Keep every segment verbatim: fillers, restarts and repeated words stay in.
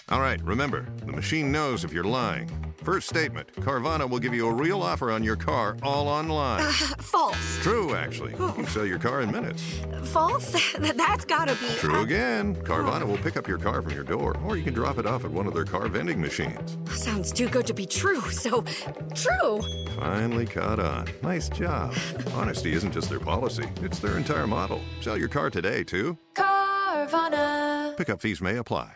All right, remember, the machine knows if you're lying. First statement, Carvana will give you a real offer on your car all online. Uh, false. True, actually. You can sell your car in minutes. False? That's gotta be... True again. Carvana will pick up your car from your door, or you can drop it off at one of their car vending machines. Sounds too good to be true, so... True! Finally caught on. Nice job. Honesty isn't just their policy, it's their entire model. Sell your car today, too. Carvana. Pickup fees may apply.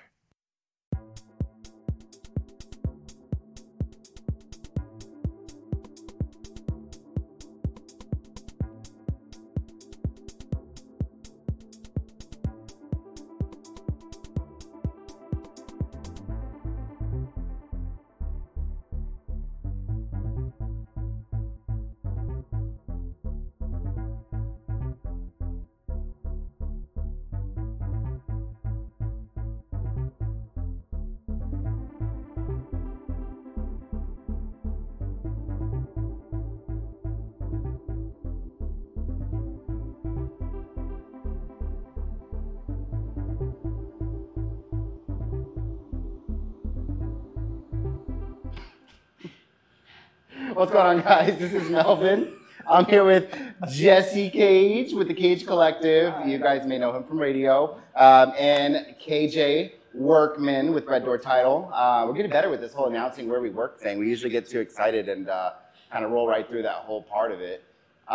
What's going on, guys? This is Melvin. I'm here with Jesse Cage with the Cage Collective. You guys may know him from radio. Um, and K J Workman with Red Door Title. Uh, we're getting better with this whole announcing where we work thing. We usually get too excited and uh, kind of roll right through that whole part of it.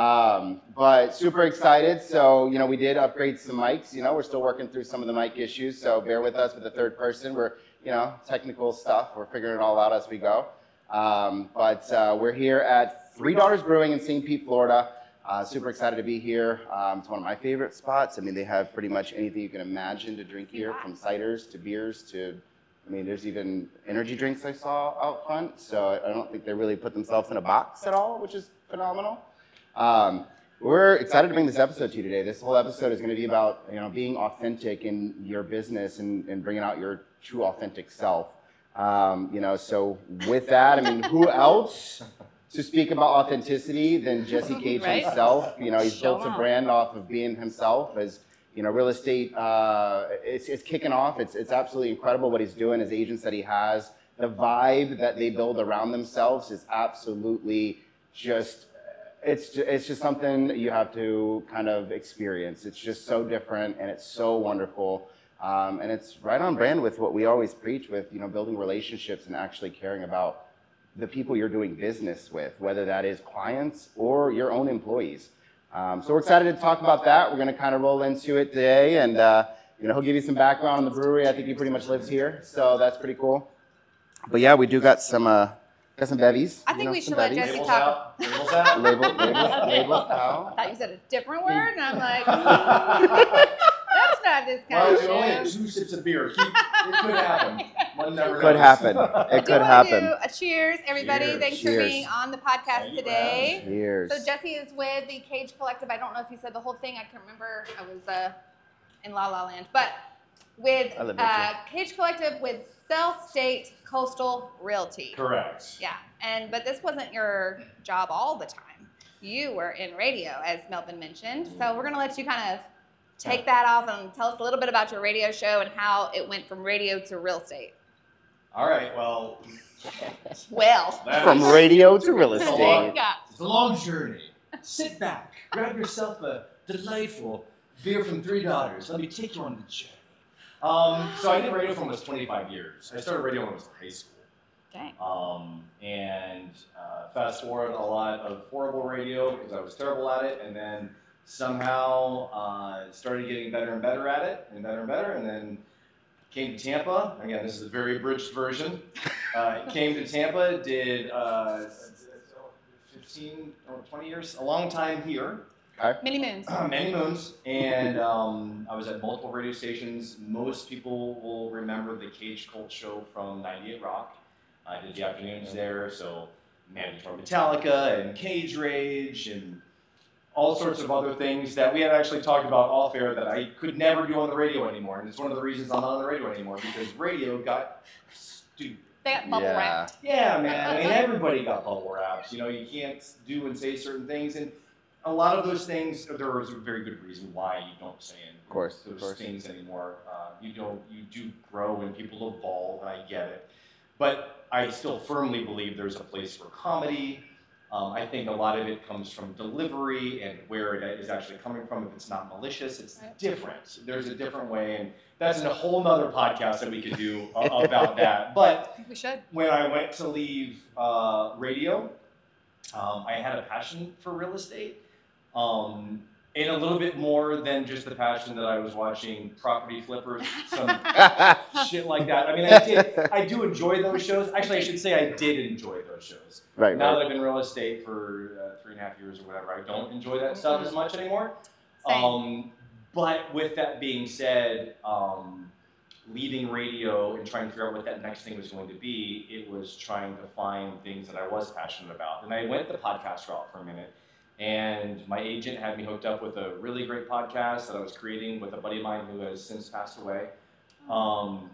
Um, but super excited. So, you know, we did upgrade some mics. You know, we're still working through some of the mic issues. So bear with us with the third person. We're, you know, technical stuff. We're figuring it all out as we go. Um, but uh, we're here at Three Daughters Brewing in Saint Pete, Florida. Uh, super excited to be here. Um, it's one of my favorite spots. I mean, they have pretty much anything you can imagine to drink here, from ciders to beers to, I mean, there's even energy drinks I saw out front. So I don't think they really put themselves in a box at all, which is phenomenal. Um, we're excited to bring this episode to you today. This whole episode is going to be about, you know, being authentic in your business and, and bringing out your true authentic self. Um, you know, so with that, I mean, who else to speak about authenticity than Jesse Cage right? himself? You know, he's Show built a out. brand off of being himself. As you know, real estate, uh, it's, it's kicking off. It's, it's absolutely incredible what he's doing, his agents that he has. The vibe that they build around themselves is absolutely just, it's, ju- it's just something you have to kind of experience. It's just so different and it's so wonderful. Um, and it's right on brand with what we always preach with, you know, building relationships and actually caring about the people you're doing business with, whether that is clients or your own employees. Um, so we're excited to talk about that. We're going to kind of roll into it today, and uh, you know, he'll give you some background on the brewery. I think he pretty much lives here, so that's pretty cool. But yeah, we do got some uh, got some bevies. I think you know, we some should let bevies. Jesse Labels talk. out. Labels out. Label, label, label. How? I thought you said a different word, and I'm like, that's not this kind Well, of you only show. had two sips of beer. Keep, it could happen. One never Could knows. happen. It I do could wanna happen. do a cheers, everybody. Cheers. Thanks Cheers. for being on the podcast Thank you for today. having Cheers. So Jesse is with the Cage Collective. I don't know if he said the whole thing. I can't remember. I was uh, in La La Land. But with I live uh, with Cage Collective with South State Coastal Realty. Correct. Yeah, and but this wasn't your job all the time. You were in radio, as Melvin mentioned. So we're gonna let you kind of take that off and tell us a little bit about your radio show and how it went from radio to real estate. All right. Well, Well, that From is- radio to real It's a what long- you estate. got? It's a long journey. Sit back, grab yourself a delightful beer from Three Daughters. Let me take you on the journey. Um, so I did radio for almost twenty-five years. I started radio when I was in high school. Dang. Um, and uh, fast forward a lot of horrible radio because I was terrible at it, and then somehow uh, started getting better and better at it, and better and better, and then came to Tampa. Again, this is a very abridged version. Uh, came to Tampa, did uh, fifteen or twenty years, a long time here. Many moons. Many moons, and um, I was at multiple radio stations. Most people will remember the Cage Cult show from ninety-eight Rock. I did the afternoons there, so Mandatory Metallica and Cage Rage and all sorts of other things that we had actually talked about off air that I could never do on the radio anymore. And it's one of the reasons I'm not on the radio anymore, because radio got stupid. They got bubble Yeah. wrapped. Yeah, man. I mean, everybody got bubble wrapped. You know, you can't do and say certain things. And a lot of those things, there is a very good reason why you don't say in Of course, those of course. things anymore. Uh, you don't, you do grow and people evolve, and I get it. But I still firmly believe there's a place for comedy. Um, I think a lot of it comes from delivery and where it is actually coming from. If it's not malicious, it's different. There's a different way, and that's a whole nother podcast that we could do uh, about that. But I think we should. when I went to leave uh, radio, um, I had a passion for real estate. Um, and a little bit more than just the passion that I was watching Property Flippers, some shit like that. I mean, I did, I do enjoy those shows. Actually, I should say I did enjoy those shows. Right, Now right. that I've been in real estate for uh, three and a half years or whatever, I don't enjoy that stuff as much anymore. Same. Um, but with that being said, um, leaving radio and trying to figure out what that next thing was going to be, it was trying to find things that I was passionate about. And I went the podcast route for a minute. And my agent had me hooked up with a really great podcast that I was creating with a buddy of mine who has since passed away. Um,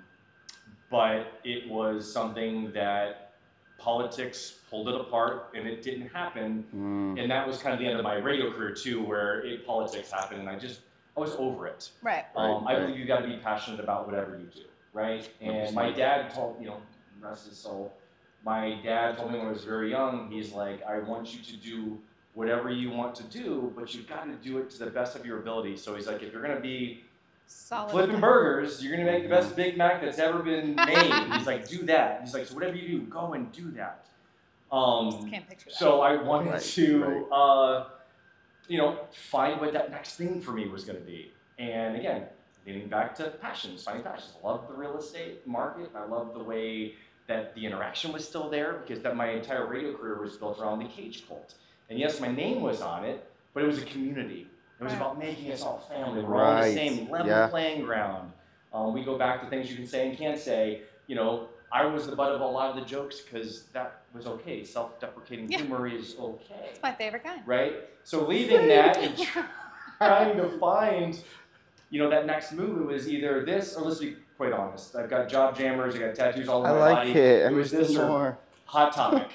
but it was something that politics pulled it apart, and it didn't happen. Mm. And that was kind of the end of my radio career too, where it, politics happened, and I just I was over it. Right. Um, Right, I right. believe you got to be passionate about whatever you do, right? And my dad told, you know, rest his soul. My dad told me when I was very young, he's like, I want you to do whatever you want to do, but you've got to do it to the best of your ability. So he's like, if you're gonna be Solid. flipping burgers, you're gonna make the best Big Mac that's ever been made. He's like, do that. He's like, so whatever you do, go and do that. Um, Just can't picture that. so I wanted Right, to, right. uh, you know, find what that next thing for me was gonna be. And again, getting back to passions, finding passions. I love the real estate market. I love the way that the interaction was still there, because that my entire radio career was built around the Cage Cult. And yes, my name was on it, but it was a community. It was Right. about making us all family. We're all on the Right. same level Yeah. playing ground. Um, we go back to things you can say and can't say. You know, I was the butt of a lot of the jokes because that was okay. Self-deprecating Yeah. humor is okay, It's my favorite kind. right? So leaving that and trying to find, you know, that next move, it was either this or let's be quite honest. I've got job jammers. I got tattoos all I over my like body. it. It was Understand this or more. Hot Topic.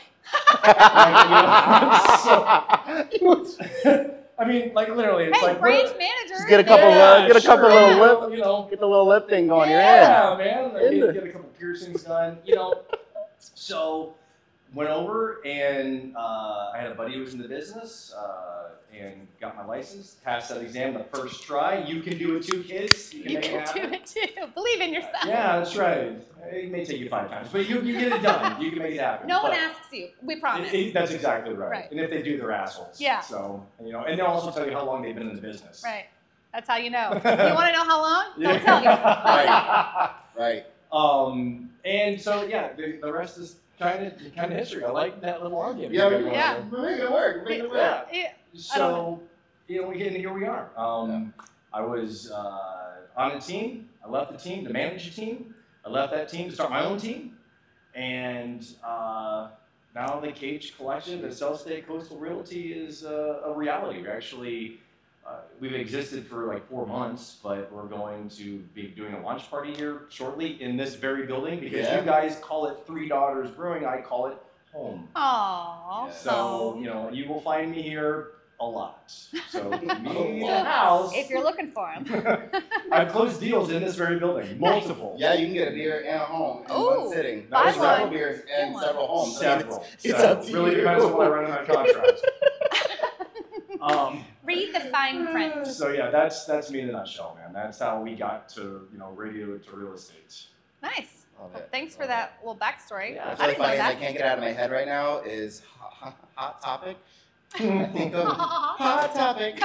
I mean, like literally, it's Hey, like branch we're- manager. Just get a couple, Yeah, uh, get a couple sure, little you lip, know, you know, get the little lip thing going. yeah, You're in. man. Like, In get, the- get a couple piercings done, you know. So went over and uh, I had a buddy who was in the business uh, and got my license. Passed that exam the first try. You can do it too, kids. You can You make it can do happen. it too. Believe in yourself. Yeah, that's right. It may take you five times, but you, you get it done. You can make it happen. No one But- asks you. We promise. It- it- that's exactly right. Right. And if they do, they're assholes. Yeah. So, you know, and they'll also tell you how long they've been in the business. Right. That's how you know. You want to know how long? They'll Yeah. tell you. Right. Right. Um, and so, yeah, the, the rest is kind of kind of history. I like that little argument. Yeah, you got Yeah. going we're making it work. We're making it work. Yeah. Yeah. So, you know, we and here we are. Um, I was uh, on a team. I left the team to manage a team. I left that team to start my own team. And uh, now the Cage Collective at South State Coastal Realty is uh, a reality. We're actually, uh, we've existed for like four months, but we're going to be doing a launch party here shortly in this very building because Yeah. you guys call it Three Daughters Brewing. I call it home. Aww. So, you know, you will find me here a lot. So, me in the house. If you're looking for him. I've closed deals in this very building, multiple. Yeah, you can get a beer and a home in Ooh, one sitting. buy There's several one. beers Get and one. several homes. I mean, Several. It's, it's So, up to really you. depends on what I run in my contract. um, Read the fine print. so yeah, that's that's me in a nutshell, man. That's how we got to you know radio to real estate. Nice. Love it. Thanks for Love that little backstory. Yeah. What's I really didn't know funny is I that. can't get out of my head right now is hot, hot topic. I think of hot topic.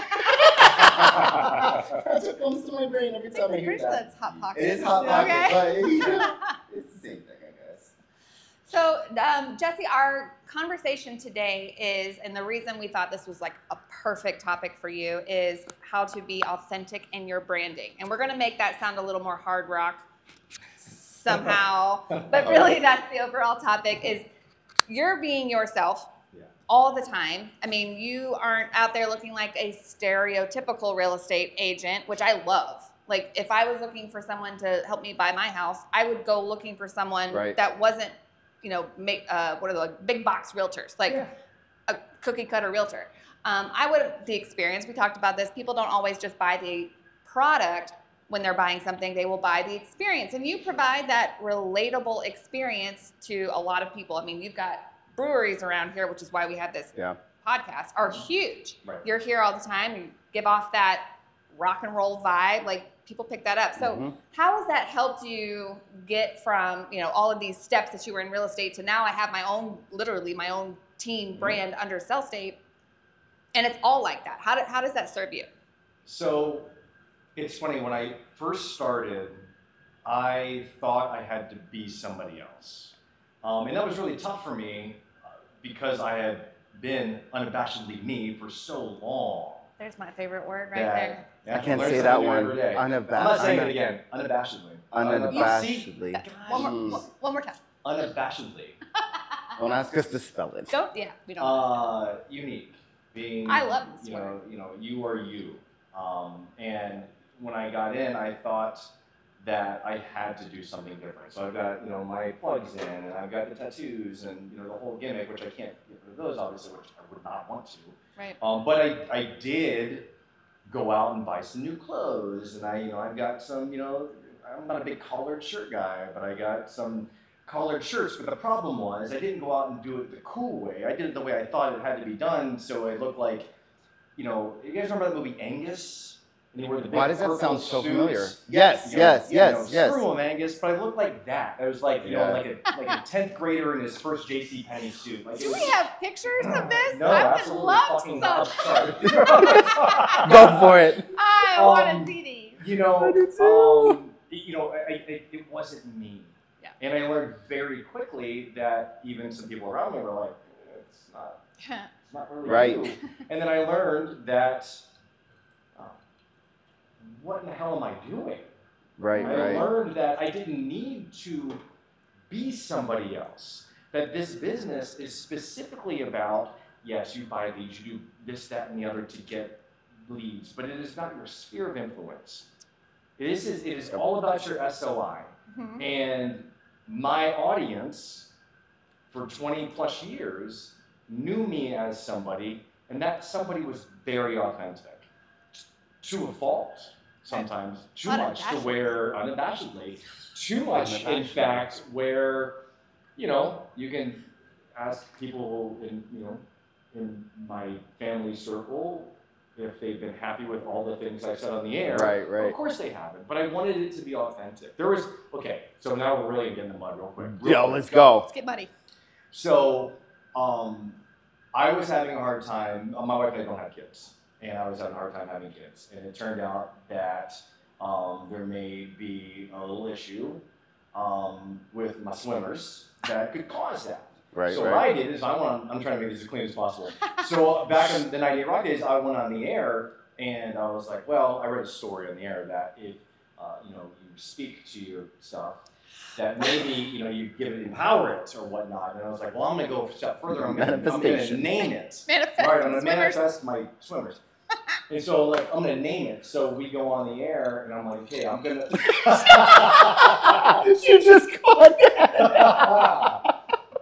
That's what comes to my brain every time I I'm hear pretty sure that. that's Hot Pocket. It is hot pocket, Okay. but you know, it's the same thing, I guess. So, um, Jesse, our conversation today is, and the reason we thought this was like a perfect topic for you is how to be authentic in your branding. And we're going to make that sound a little more hard rock somehow, but really that's the overall topic is you're being yourself Yeah. all the time. I mean, you aren't out there looking like a stereotypical real estate agent, which I love. Like if I was looking for someone to help me buy my house, I would go looking for someone Right. that wasn't, you know, make, uh, what are the like, big box realtors, like Yeah. a cookie cutter realtor. Um, I would, the experience, we talked about this, people don't always just buy the product when they're buying something, they will buy the experience. And you provide that relatable experience to a lot of people. I mean, you've got breweries around here, which is why we have this Yeah. podcast, are huge. Right. You're here all the time, you give off that rock and roll vibe, like people pick that up. So Mhm. how has that helped you get from, you know, all of these steps that you were in real estate to now I have my own, literally my own team brand under CellState, and it's all like that. How, do, how does that serve you? So it's funny, when I first started, I thought I had to be somebody else. Um, and that was really tough for me uh, because I had been unabashedly me for so long. There's my favorite word right that- there. Yeah, I can't learn say something that new one. every day. Unaba- I'm not saying una- it again. Unabashedly. Unabashedly. Gosh, One more, Mm. one- one more time. Unabashedly. Don't ask us to spell it. Don't, yeah, we don't. Uh, unique. Being, I love this you know, word. you know, you are you. Um, and when I got in, I thought that I had to do something different. So I've got, you know, my plugs in, and I've got the tattoos, and you know, the whole gimmick, which I can't get rid of those, obviously, which I would not want to. Right. Um, but I, I did go out and buy some new clothes, and I, you know, I've got some, you know, I'm not a big collared shirt guy, but I got some collared shirts. But the problem was I didn't go out and do it the cool way. I did it the way I thought it had to be done, so it looked like, you know, you guys remember that movie Angus? And he wore the big Why does that purple sound so suits? familiar? Yes, You know, yes, you know, yes, yes. Screw him, Angus, but I looked like that. I was like, you Yeah. know, like a like a tenth grader in his first J C Penney suit. Like, it Do was- we have pictures of this? No, I would absolutely love fucking some. not. Sorry. Go for it. I Um, want to see these. You know, I do too. um, you know, I, I, it wasn't me. Yeah. And I learned very quickly that even some people around me were like, it's not, it's not really Right. you. And then I learned that, uh, what in the hell am I doing? Right, I right. learned that I didn't need to be somebody else. That this business is specifically about, yes, you buy leads, you do this, that, and the other to get leads, but it is not your sphere of influence. This is, it is all about your S O I. Mhm. And my audience for twenty plus years knew me as somebody, and that somebody was very authentic. To a fault, sometimes. Too much to Unabashedly. where, unabashedly, too much, in Unabashedly. fact, where, you know, you can ask people in, you know, in my family circle if they've been happy with all the things I've said on the air. Right, right. Of course they haven't, but I wanted it to be authentic. There was, okay, so now we're really getting in the mud real quick. Real Yo, quick. let's go. Let's get muddy. So, um, I was having a hard time. uh, My wife and I don't have kids, and I was having a hard time having kids. And it turned out that um, there may be a little issue um, with my swimmers that could cause that. Right, so what right. I did is I went on, I'm trying to make this as clean as possible. So uh, back in the ninety-eight Rock days, I went on the air, and I was like, well, I read a story on the air that if uh, you know you speak to your stuff, that maybe you know you give it, empower it or whatnot. And I was like, well, I'm gonna go a step further. I'm gonna, I'm gonna Manifestation. name it. Manifest Right, I'm gonna swimmers. manifest my swimmers. And so like I'm gonna name it. So we go on the air, and I'm like, okay, I'm gonna. You just caught that.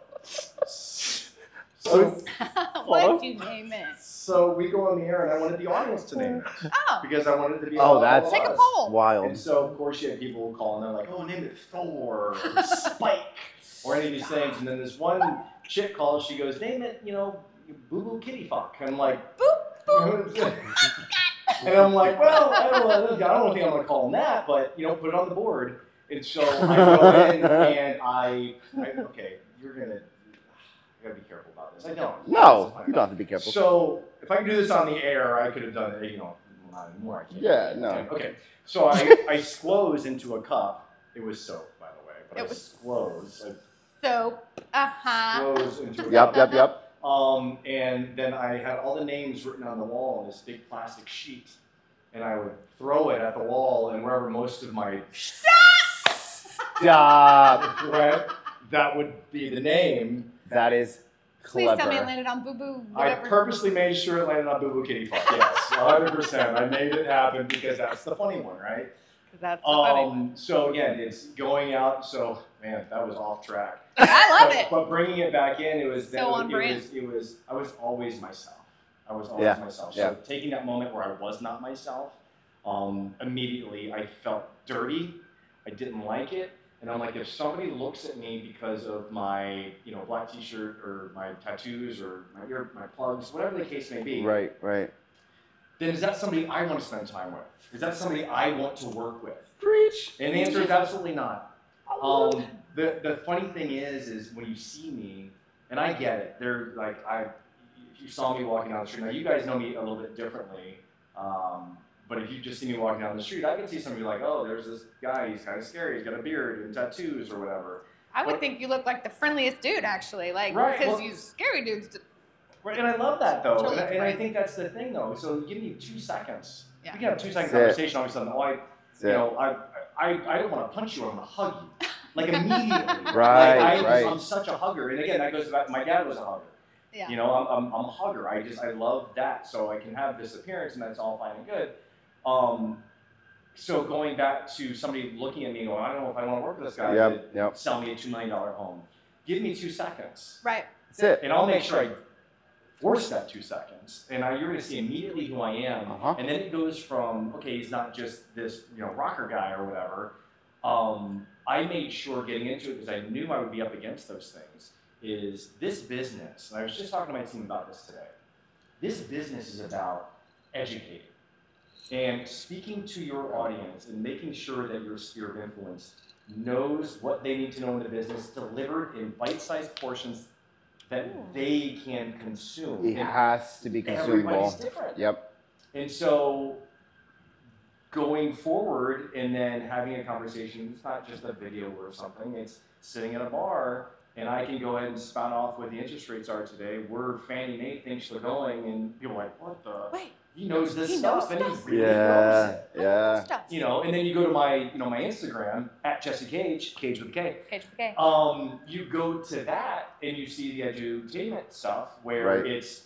so, What'd you name it? so we go on the air, and I wanted the audience to name it Oh, because I wanted it to be. Oh, all that's- of take a us. poll. And Wild. so of course you had people calling. They're like, oh, name it Thor, or Spike, or any of these things. And then this one chick calls. She goes, name it, you know, Boo Boo Kitty Fuck. And I'm like, boop. And I'm like, well, I don't know. I don't think I'm gonna call him that, but you know, put it on the board. And so I go in and I, I okay, you're gonna, I gotta be careful about this. I don't. No, you don't have to be careful. So if I could do this on the air, I could have done it. You know, not anymore. I can't. Yeah, no. Okay. So I, I squoze into a cup. It was soap, by the way, but It I was- squoze. I so, uh-huh. squoze into a Yep, cup. yep, yep. Um, and then I had all the names written on the wall on this big plastic sheet, and I would throw it at the wall, and wherever most of my Stop. right, that would be the name. That is Please tell me it clever. landed on Boo Boo. I Whatever. purposely made sure it landed on Boo Boo Kitty Fuck. Yes, one hundred percent. I made it happen because that's the funny one, right? 'Cause That's so funny. Um, so again, it's going out. So man, that was off track. I love but, it. But bringing it back in, it was So on it, brand. was it was I was always myself. I was always Yeah. myself. Yeah. So taking that moment where I was not myself, um, immediately I felt dirty. I didn't like it. And I'm like, if somebody looks at me because of my, you know, black t-shirt or my tattoos or my ear, my plugs, whatever the case may be, Right, right. then is that somebody I want to spend time with? Is that somebody I want to work with? Preach. And the answer is absolutely not. Um, the the funny thing is, is when you see me, and I get it. They're like, I, if you saw me walking down the street, now you guys know me a little bit differently. Um, but if you just see me walking down the street, I can see somebody like, oh, there's this guy. He's kind of scary. He's got a beard and tattoos or whatever. I would But- think you look like the friendliest dude, actually, like Right, because well- you scary dudes. Right, and I love that though, Totally and, I, and I right. think that's the thing though. So give me two seconds. Yeah. We can have a two second That's it. conversation. All of a sudden, oh, I, That's you it. know, I, I, I don't want to punch you. I want to hug you, like immediately. Right, like, I, right. I'm such a hugger, and again, that goes back. My dad was a hugger. Yeah. You know, I'm, I'm, I'm a hugger. I just, I love that. So I can have this appearance, and that's all fine and good. Um, so going back to somebody looking at me, going, I don't know if I want to work with this guy Yep, to yep. sell me a two million dollar home. Give me two seconds. Right. That's it. And I'll make sure I force that two seconds. And I, you're going to see immediately who I am. Uh-huh. And then it goes from, okay, he's not just this, you know, rocker guy or whatever. Um, I made sure getting into it, because I knew I would be up against those things, is this business, and I was just talking to my team about this today, this business is about educating and speaking to your audience and making sure that your sphere of influence knows what they need to know in the business, delivered in bite-sized portions that they can consume. It And has to be consumable. everybody's different. Yep. And so going forward and then having a conversation, it's not just a video or something, it's sitting at a bar and I can go ahead and spout off what the interest rates are today. We're Fannie Mae thinks they're going, and people are like, what the? Wait. He knows this He stuff knows and he stuff. really knows Yeah, it. yeah. Stuff. You know, and then you go to my, you know, my Instagram at Jesse Cage, Cage with a K. Cage with K. Um, you go to that and you see the edutainment stuff where Right. it's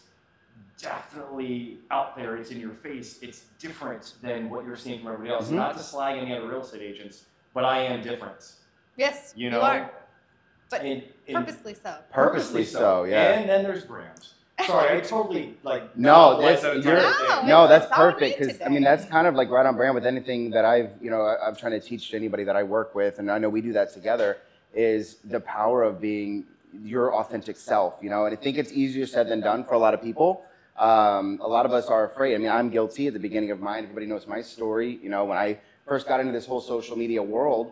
definitely out there, it's in your face, it's different than what you're seeing from everybody else. Mhm. Not to slag any other real estate agents, but I am different. Yes, You you, know? are. But And, and purposely so. Purposely so, yeah. And then there's brands. Sorry, I totally like No, monopolized that's- that you're- entire thing. No, it's that's all me perfect, because I today. mean that's kind of like right on brand with anything that I've, you know, I- I'm trying to teach to anybody that I work with, and I know we do that together, is the power of being your authentic self, you know, and I think it's easier said than done for a lot of people. Um, a lot of us are afraid. I mean, I'm guilty at the beginning of mine. Everybody knows my story. You know, when I first got into this whole social media world,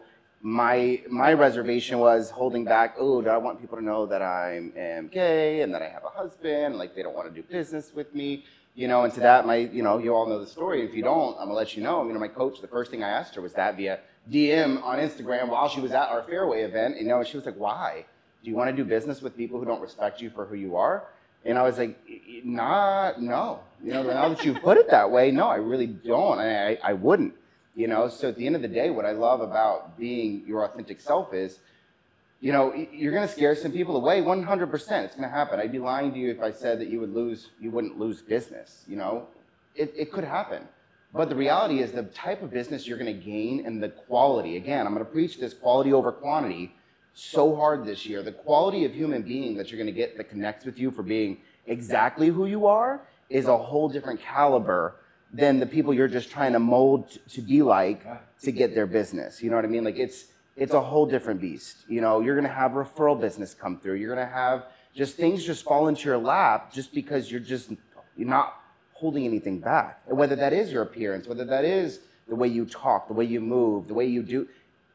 my my reservation was holding back. Oh, do I want people to know that I'm am gay and that I have a husband? Like they don't want to do business with me, you know. And to that, my you know, you all know the story. If you don't, I'm gonna let you know. You know, my coach, the first thing I asked her was that via D M on Instagram while she was at our Fairway event. And, you know, and she was like, "Why? Do you want to do business with people who don't respect you for who you are?" And I was like, "Not, no. You know, now that you've put it that way, no, I really don't. I, I, I wouldn't." You know, so at the end of the day, what I love about being your authentic self is, you know, you're going to scare some people away. one hundred percent, it's going to happen. I'd be lying to you if I said that you would lose, you wouldn't lose business. You know, it, it could happen. But the reality is the type of business you're going to gain and the quality. Again, I'm going to preach this quality over quantity so hard this year. The quality of human being that you're going to get that connects with you for being exactly who you are is a whole different caliber than the people you're just trying to mold t- to be like to get their business. You know what I mean? Like it's it's a whole different beast. You know, you're gonna have referral business come through. You're gonna have just things just fall into your lap just because you're just you're not holding anything back. And whether that is your appearance, whether that is the way you talk, the way you move, the way you do,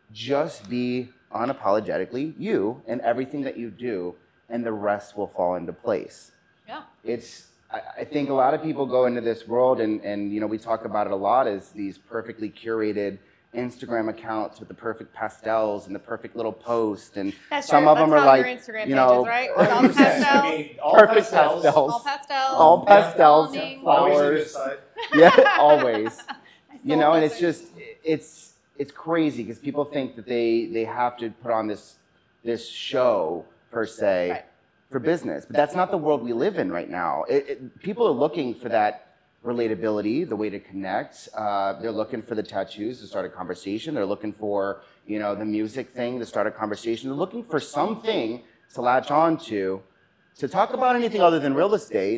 just be unapologetically you and everything that you do, and the rest will fall into place. Yeah. It's I, I think a lot of people go into this world and, and, you know, we talk about it a lot as these perfectly curated Instagram accounts with the perfect pastels and the perfect little post. And That's some your, of them that's are how like, your Instagram you know, pages, right? With all the I pastels. mean, all perfect pastels. pastels. All pastels. all pastels, Yeah. Always a good flowers. side. Yeah, always. I You saw know, and those it's things. just, it's it's crazy because people think that they, they have to put on this this show, per se, Right. for business. But that's not the world we live in right now. It, it, people are looking for that relatability, the way to connect. Uh, they're looking for the tattoos to start a conversation. They're looking for, you know, the music thing to start a conversation. They're looking for something to latch on to, to talk about anything other than real estate.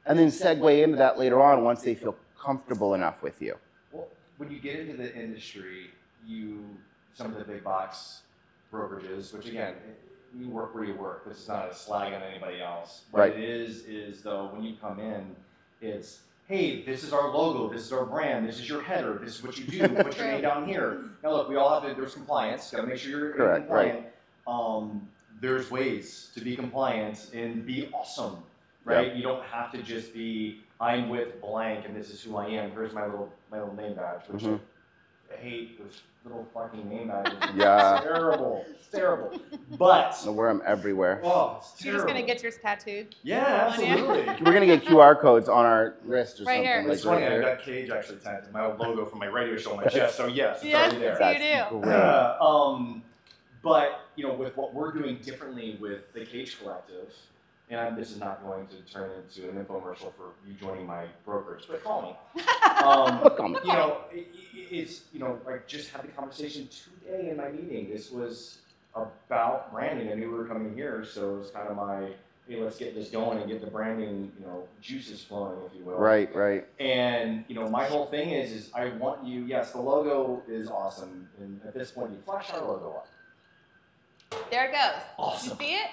and then segue into that later on once they feel comfortable enough with you. Well, when you get into the industry, you some of the big box brokerages, which again, you work where you work. This is not a slag on anybody else. What Right. it is is though when you come in, it's hey, this is our logo, this is our brand, this is your header, this is what you do, put your name down here. Now look, we all have to, there's compliance, gotta make sure you're Correct, compliant. Um, there's ways to be compliant and be awesome, right? Yep. You don't have to just be, I'm with blank and this is who I am, here's my little my little name badge, which Mhm. I hate those little fucking name badges. Yeah. It's terrible, it's terrible. But, I wear them everywhere. oh, it's You're terrible. just gonna get yours tattooed. Yeah, on you. absolutely. We're gonna get Q R codes on our wrist or Right something. here. like It's funny, right I here. got Cage actually tattooed, my old logo from my radio show on my chest, so yes, it's Yes, already there. That's you do. Great. Uh, um, but you know, with what we're doing differently with the Cage Collective, and I'm, this is not going to turn into an infomercial for you joining my brokerage, but call me. Um, Call me. you know, it, it, it's you know, like just had the conversation today in my meeting. This was about branding. I knew we were coming here, so it was kind of my hey, let's get this going and get the branding, you know, juices flowing, if you will. Right, right. And you know, my whole thing is, is I want you. Yes, the logo is awesome, and at this point, you flash our logo up. There it goes. Awesome. You see it?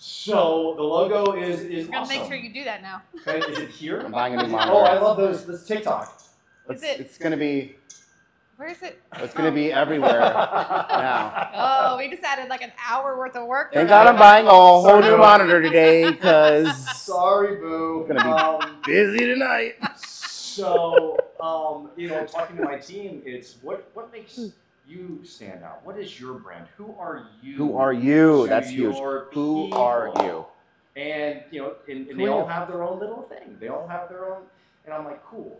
So the logo is is We're gonna awesome. make sure you do that now. Okay, is it here? I'm buying a new monitor. Oh, I love those. This TikTok. It's, Is it- it's gonna be Where is it? it's gonna be everywhere now. Oh, we just added like an hour worth of work. Thank for God I'm that. buying a whole Sorry. new monitor today because Sorry, boo. Gonna be- Um, busy tonight. so, um, you know, talking to my team, it's what what makes you stand out? What is your brand? Who are you? Who are you? to That's huge. your Who are people? you? And you know, and, and Who they are all you? have their own little thing. They all have their own, and I'm like, cool.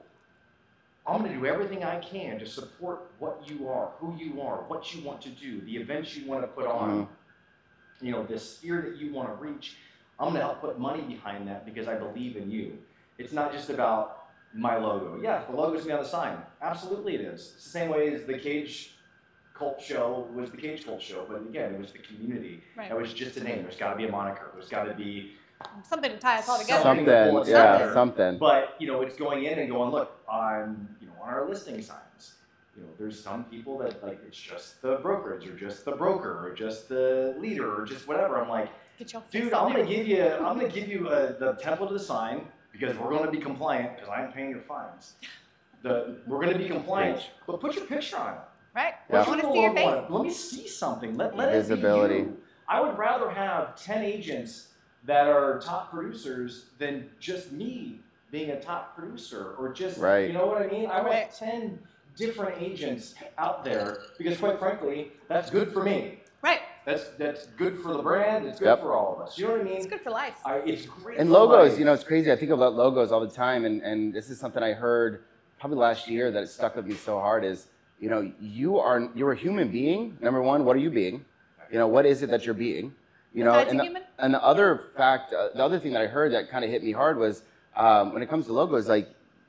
I'm gonna do everything I can to support what you are, who you are, what you want to do, the events you want to put on, Mm-hmm. you know, the sphere that you want to reach. I'm gonna help put money behind that because I believe in you. It's not just about my logo. Yeah, the logo's gonna be on the sign. Absolutely it is. It's the same way as the Cage Cult Show was the Cage Cult Show, but again, it was the community. Right. That was just a name. There's gotta be a moniker. There's gotta be Something to tie us all together. Something Something, to pull yeah, together. something. But you know, it's going in and going, look, on you know, on our listing signs, you know, there's some people that like it's just the brokerage or just the broker or just the leader or just whatever. I'm like, Get your face dude, on I'm there. gonna give you, I'm gonna give you a, the template of the sign because we're gonna be compliant because I'm paying your fines. The we're gonna be compliant, but put your picture on it. Right? Yeah. I want to Put see your logo on face. it. Let me see something. Let, let Visibility. it be you. I would rather have ten agents that are top producers than just me being a top producer or just, Right. you know what I mean? I want Right. ten different agents out there because quite frankly, that's good for me. Right. That's that's good for the brand. It's good Yep. for all of us. You know what I mean? It's good for life. I, it's great. And for logos, life. you know, it's crazy. I think about logos all the time, and, and this is something I heard probably last year that it stuck with me so hard is, you know, you are you're a human being. Number one, what are you being? You know, what is it that you're being? You know, Besides and a the, human? and the other fact, uh, the other thing that I heard that kind of hit me hard was um, when it comes to logos, like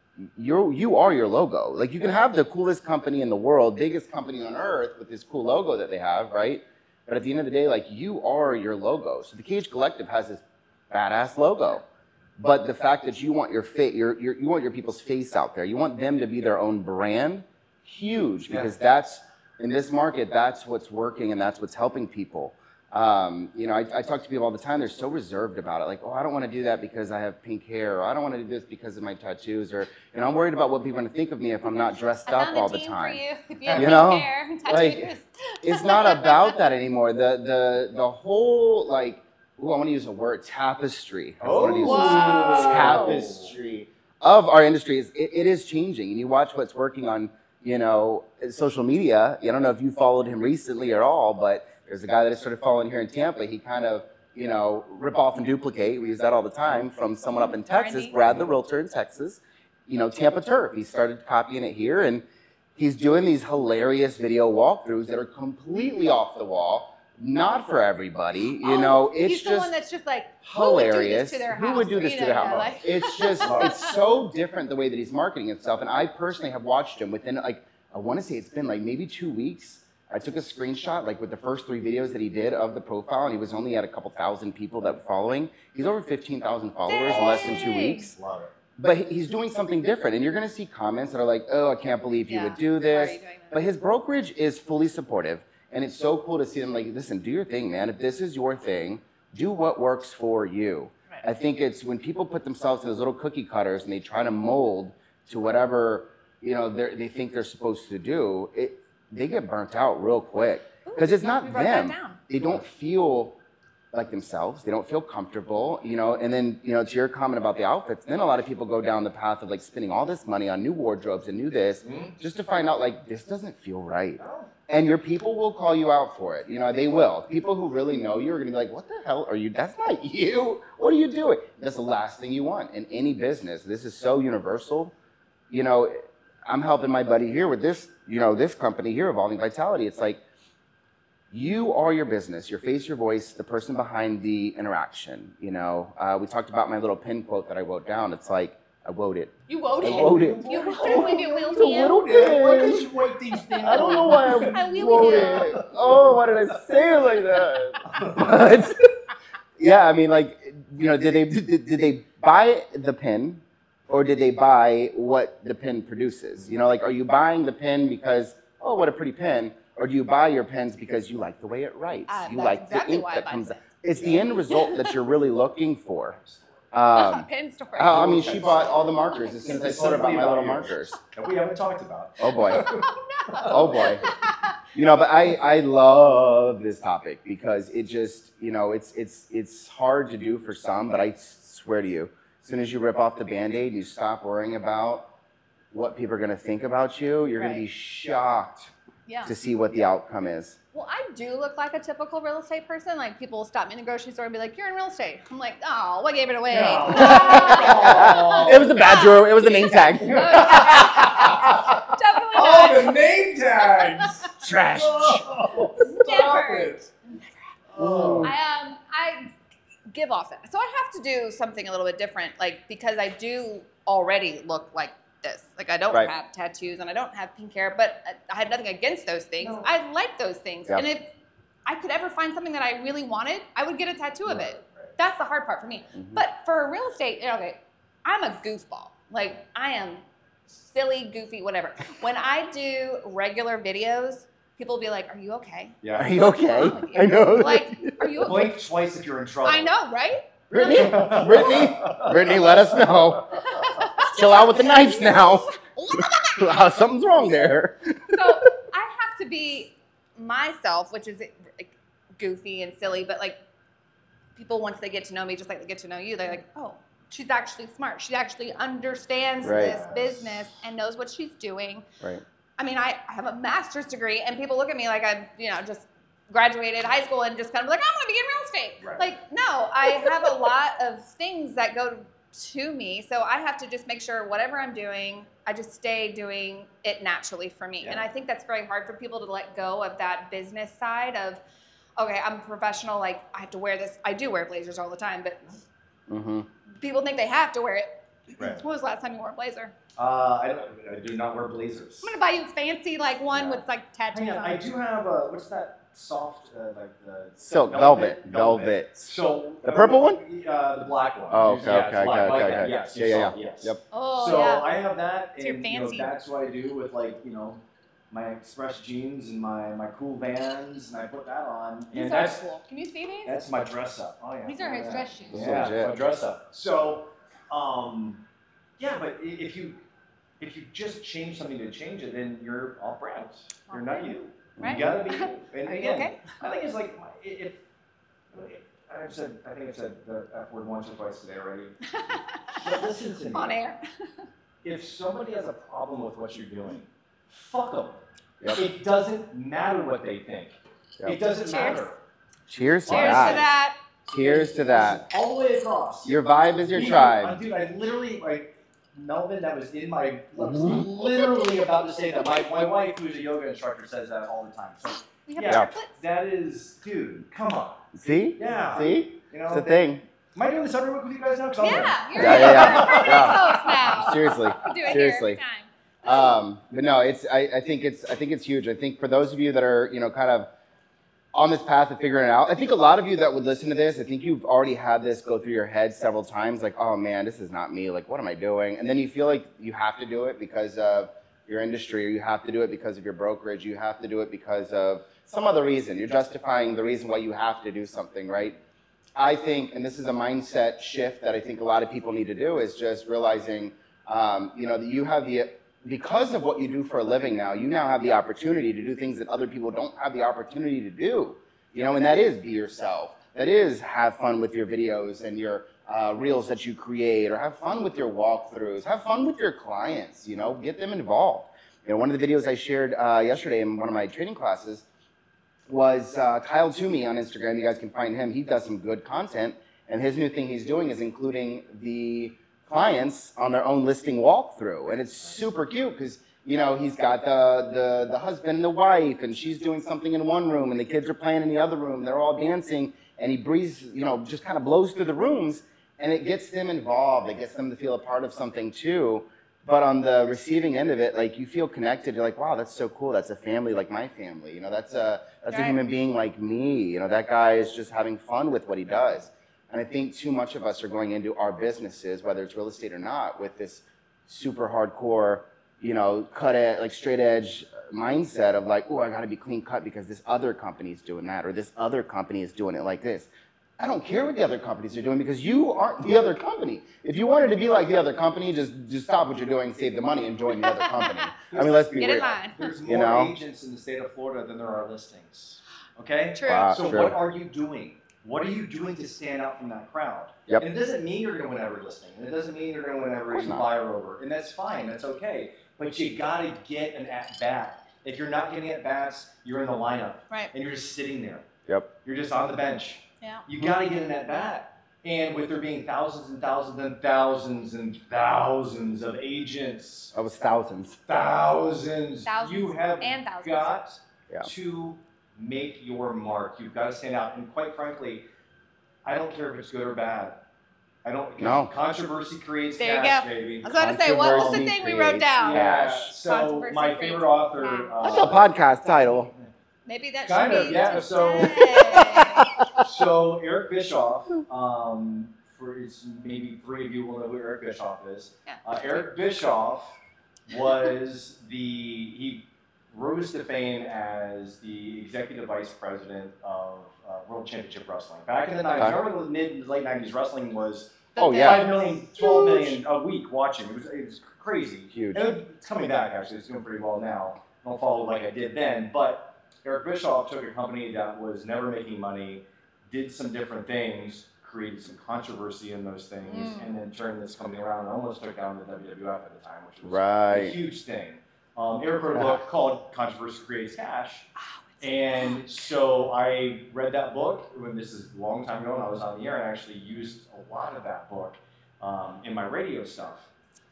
you you are your logo. Like you can have the coolest company in the world, biggest company on earth with this cool logo that they have, right? But at the end of the day, like you are your logo. So the Cage Collective has this badass logo. But the fact that you want your fa- your, your you want your people's face out there, you want them to be their own brand, huge because that's in this market, that's what's working and that's what's helping people. Um, you know, I, I talk to people all the time. They're so reserved about it. Like, oh, I don't want to do that because I have pink hair, or I don't want to do this because of my tattoos, or you know, I'm worried about what people are going to think of me if I'm not dressed I up found all a the team time. For you. If you have You pink know, hair, and like, tattoos. It's not about that anymore. The the the whole like, ooh, I want to use a word, tapestry. I want to use Whoa. tapestry of our industry. Is it, it is changing, and you watch what's working on, you know, social media. I don't know if you followed him recently at all, but there's a guy that I started following here in Tampa. He kind of, you know, rip off and duplicate. We use that all the time from someone up in Texas, Randy. Brad the realtor in Texas. You know, Tampa Turf. He started copying it here, and he's doing these hilarious video walkthroughs that are completely off the wall, not for everybody. You know, Oh, it's he's the just one that's just like hilarious. Who would do this to their Who house? would do this You to their know, house? like- It's just, it's so different the way that he's marketing himself. And I personally have watched him within like, I want to say it's been like maybe two weeks. I took a screenshot, like with the first three videos that he did of the profile, and he was only at a couple thousand people that were following. He's over fifteen thousand followers in less than two weeks. Love it. But he- he's doing something different, and you're going to see comments that are like, "Oh, I can't believe you Yeah. would do Why are this." you doing that? But his brokerage is fully supportive, and it's so cool to see them like, "Listen, do your thing, man. If this is your thing, do what works for you." Right. I think it's when people put themselves in those little cookie cutters and they try to mold to whatever you know they're- they think they're supposed to do, it they get burnt out real quick because it's not we wrote that them. down. They don't feel like themselves. They don't feel comfortable, you know. And then, you know, to your comment about the outfits, then a lot of people go down the path of like spending all this money on new wardrobes and new this, just to find out like this doesn't feel right. And your people will call you out for it. You know, they will. People who really know you are gonna be like, "What the hell are you? That's not you. What are you doing?" That's the last thing you want in any business. This is so universal. You know, I'm helping my buddy here with this, you know, this company here, Evolving Vitality. It's like, you are your business, your face, your voice, the person behind the interaction. You know, uh, we talked about my little pin quote that I wrote down. It's like, I wrote it. You wrote I it. wrote it. You wrote it when you wheeled It's a me little out. bit. Why can't you write these things? I don't know why I I wheeled wrote you it. out. Oh, why did I say it like that? But yeah, I mean, like, you know, did they did, did they buy the pin, or did they buy what the pin produces? You know, like, are you buying the pin because, oh, what a pretty pin, or do you buy your pens because you like the way it writes? Uh, you that's like exactly the ink why I that buy comes out. pens. It's the end result that you're really looking for. Um, Pin story. oh, I mean, she bought all the markers as soon as I told her about my little markers. That we haven't talked about. Oh boy. Oh boy. You know, but I, I love this topic because it just, you know, it's it's it's hard to do for some, but I swear to you, as soon as you rip off the Band-Aid, you stop worrying about what people are going to think about you, you're going to be Right. shocked Yeah. to see what the outcome is. Well, I do look like a typical real estate person. Like, people will stop me in the grocery store and be like, "You're in real estate." I'm like, "Oh, what gave it away?" It was the badger, it was the name tag. Definitely Oh, not. the name tags! Trash. Oh, stop Never. it. Oh. I um I give off that. So I have to do something a little bit different, like, because I do already look like this. Like, I don't Right. have tattoos and I don't have pink hair, but I- I have nothing against those things. No. I like those things. Yeah. And if I could ever find something that I really wanted, I would get a tattoo of it. Right, right. That's the hard part for me. Mhm. But for real estate, you know, okay, I'm a goofball. Like, I am silly, goofy, whatever. When I do regular videos, people will be like, "Are you okay?" Yeah. Are you okay? wrong with you? I know. Like, are you okay? Blink twice if you're in trouble. I know, right? Brittany, Brittany, Brittany, let us know. Chill out with the knives now. Something's wrong there. So I have to be myself, which is like, goofy and silly, but like, people, once they get to know me, just like they get to know you, they're like, "Oh, she's actually smart. She actually understands Right. this business and knows what she's doing." Right. I mean, I I have a master's degree, and people look at me like I'm, you know, just graduated high school and just kind of like, "I'm going to be in real estate." Right. Like, no, I have a lot of things that go to me, so I have to just make sure whatever I'm doing, I just stay doing it naturally for me. And Yeah. I think that's very hard for people to let go of that business side of, okay, I'm a professional, like, I have to wear this. I do wear blazers all the time, but Mm-hmm. people think they have to wear it. Right. When was the last time you wore a blazer? Uh, I, don't, I do not wear blazers. I'm gonna buy you a fancy like one Yeah. with like tattoos Hang on, on I it. do have a, what's that soft, uh, like the... Silk, velvet, velvet. So... The purple one? Uh, the black one. Oh, okay, Yeah, it's okay, black, okay, like okay, that, okay. Yes, Yeah, yeah, soft, yeah. yes. Yep. Oh so yeah. I have that, It's your and you know, fancy. that's what I do with, like, you know, my Express jeans and my, my cool Vans, and I put that on. These and are that's, cool. Can you see these? that's my dress up. Oh, yeah. These are his yeah. dress shoes. Those are Yeah, legit. my dress up. So, um, yeah, but i- if you if you just change something to change it, then you're off brand. You're not you. Right. You gotta be you. And Are you again, okay? I think it's like if I've said I think I've said the F word once or twice today already. But listen to me. On air. If somebody has a problem with what you're doing, fuck them. Yep. It doesn't matter what they think. Yep. It doesn't Cheers. matter. Cheers to Cheers that. to that. Cheers to that. All the way across. Your vibe is your Even- tribe. uh, Dude, I literally, like, Melvin, that was in my, I was literally about to say that. My, my wife, who's a yoga instructor, says that all the time. So We have Yeah. triplets. that is, dude, come on. See? Yeah. See? You know, It's a thing. am I doing this every week with you guys now? 'Cause I'm Yeah, you're Yeah, yeah, yeah. you're pretty Yeah. close now. Seriously. We do it Seriously. here every time. Um, but no, it's I, I think it's I think it's huge. I think for those of you that are, you know, kind of on this path of figuring it out, I think a lot of you that would listen to this, I think you've already had this go through your head several times, like, oh man, this is not me. Like, what am I doing? And then you feel like you have to do it because of your industry, or you have to do it because of your brokerage, you have to do it because of some other reason. You're justifying the reason why you have to do something, right? I think, and this is a mindset shift that I think a lot of people need to do, is just realizing, um, you know, that you have the, because of what you do for a living now, you now have the opportunity to do things that other people don't have the opportunity to do, you know, and that is be yourself. That is have fun with your videos and your uh, reels that you create, or have fun with your walkthroughs, have fun with your clients, you know, get them involved. You know, one of the videos I shared uh, yesterday in one of my training classes was uh, Kyle Toomey on Instagram. You guys can find him. He does some good content, and his new thing he's doing is including the clients on their own listing walkthrough, and it's super cute because, you know, he's got the, the the husband and the wife, and she's doing something in one room, and the kids are playing in the other room. They're all dancing, and he breathes, you know, just kind of blows through the rooms, and it gets them involved. It gets them to feel a part of something too. But on the receiving end of it, like, you feel connected. You're like, wow, that's so cool. That's a family like my family. You know, that's a that's a human being like me. You know, that guy is just having fun with what he does. And I think too much of us are going into our businesses, whether it's real estate or not, with this super hardcore, you know, cut edge, like straight edge mindset of like, oh, I got to be clean cut because this other company's doing that, or this other company is doing it like this. I don't care what the other companies are doing because you aren't the other company. If you wanted to be like the other company, just just stop what you're doing, save the money, and join the other company. I mean, let's be Get in real. line. There's more You know? agents in the state of Florida than there are listings. Okay? True. Wow. So True. what are you doing? What are you doing to stand out from that crowd? Yep. And it doesn't mean you're going to win every listing. And it doesn't mean you're going to win every course not. buyer over. And that's fine. That's okay. But you got to get an at-bat. If you're not getting at-bats, you're in the lineup. Right. And you're just sitting there. Yep. You're just on the bench. Yeah. You got to get an at-bat. And with there being thousands and thousands and thousands and thousands of agents, That was thousands. thousands, Thousands you have and thousands. got Yeah. to make your mark. You've got to stand out. And quite frankly, I don't care if it's good or bad. I don't. No. Controversy creates There you cash, go. baby. I was about to say, what was the Controversy thing we wrote creates down? Yeah. cash. So Controversy my creates favorite author. cash. Uh, That's a podcast title. Maybe that Kind should of, be yeah, so- today. So Eric Bischoff, um, for it's maybe three of you will know who Eric Bischoff is. Yeah. Uh, Eric Bischoff was the he rose to fame as the executive vice president of uh, World Championship Wrestling back in the nineties. Okay. Remember the mid late nineties wrestling was Oh, yeah. five million, twelve million a week watching. It was it was crazy. Huge. And it's coming back actually. It's doing pretty well now. I don't follow like I did then, but Eric Bischoff took a company that was never making money, did some different things, created some controversy in those things, Mm. and then turned this company around and almost took down the W W F at the time, which was a Right. huge thing. Um, Eric wrote a book called Controversy Creates Cash. And so I read that book when this is a long time ago, and I was on the air and I actually used a lot of that book um, in my radio stuff.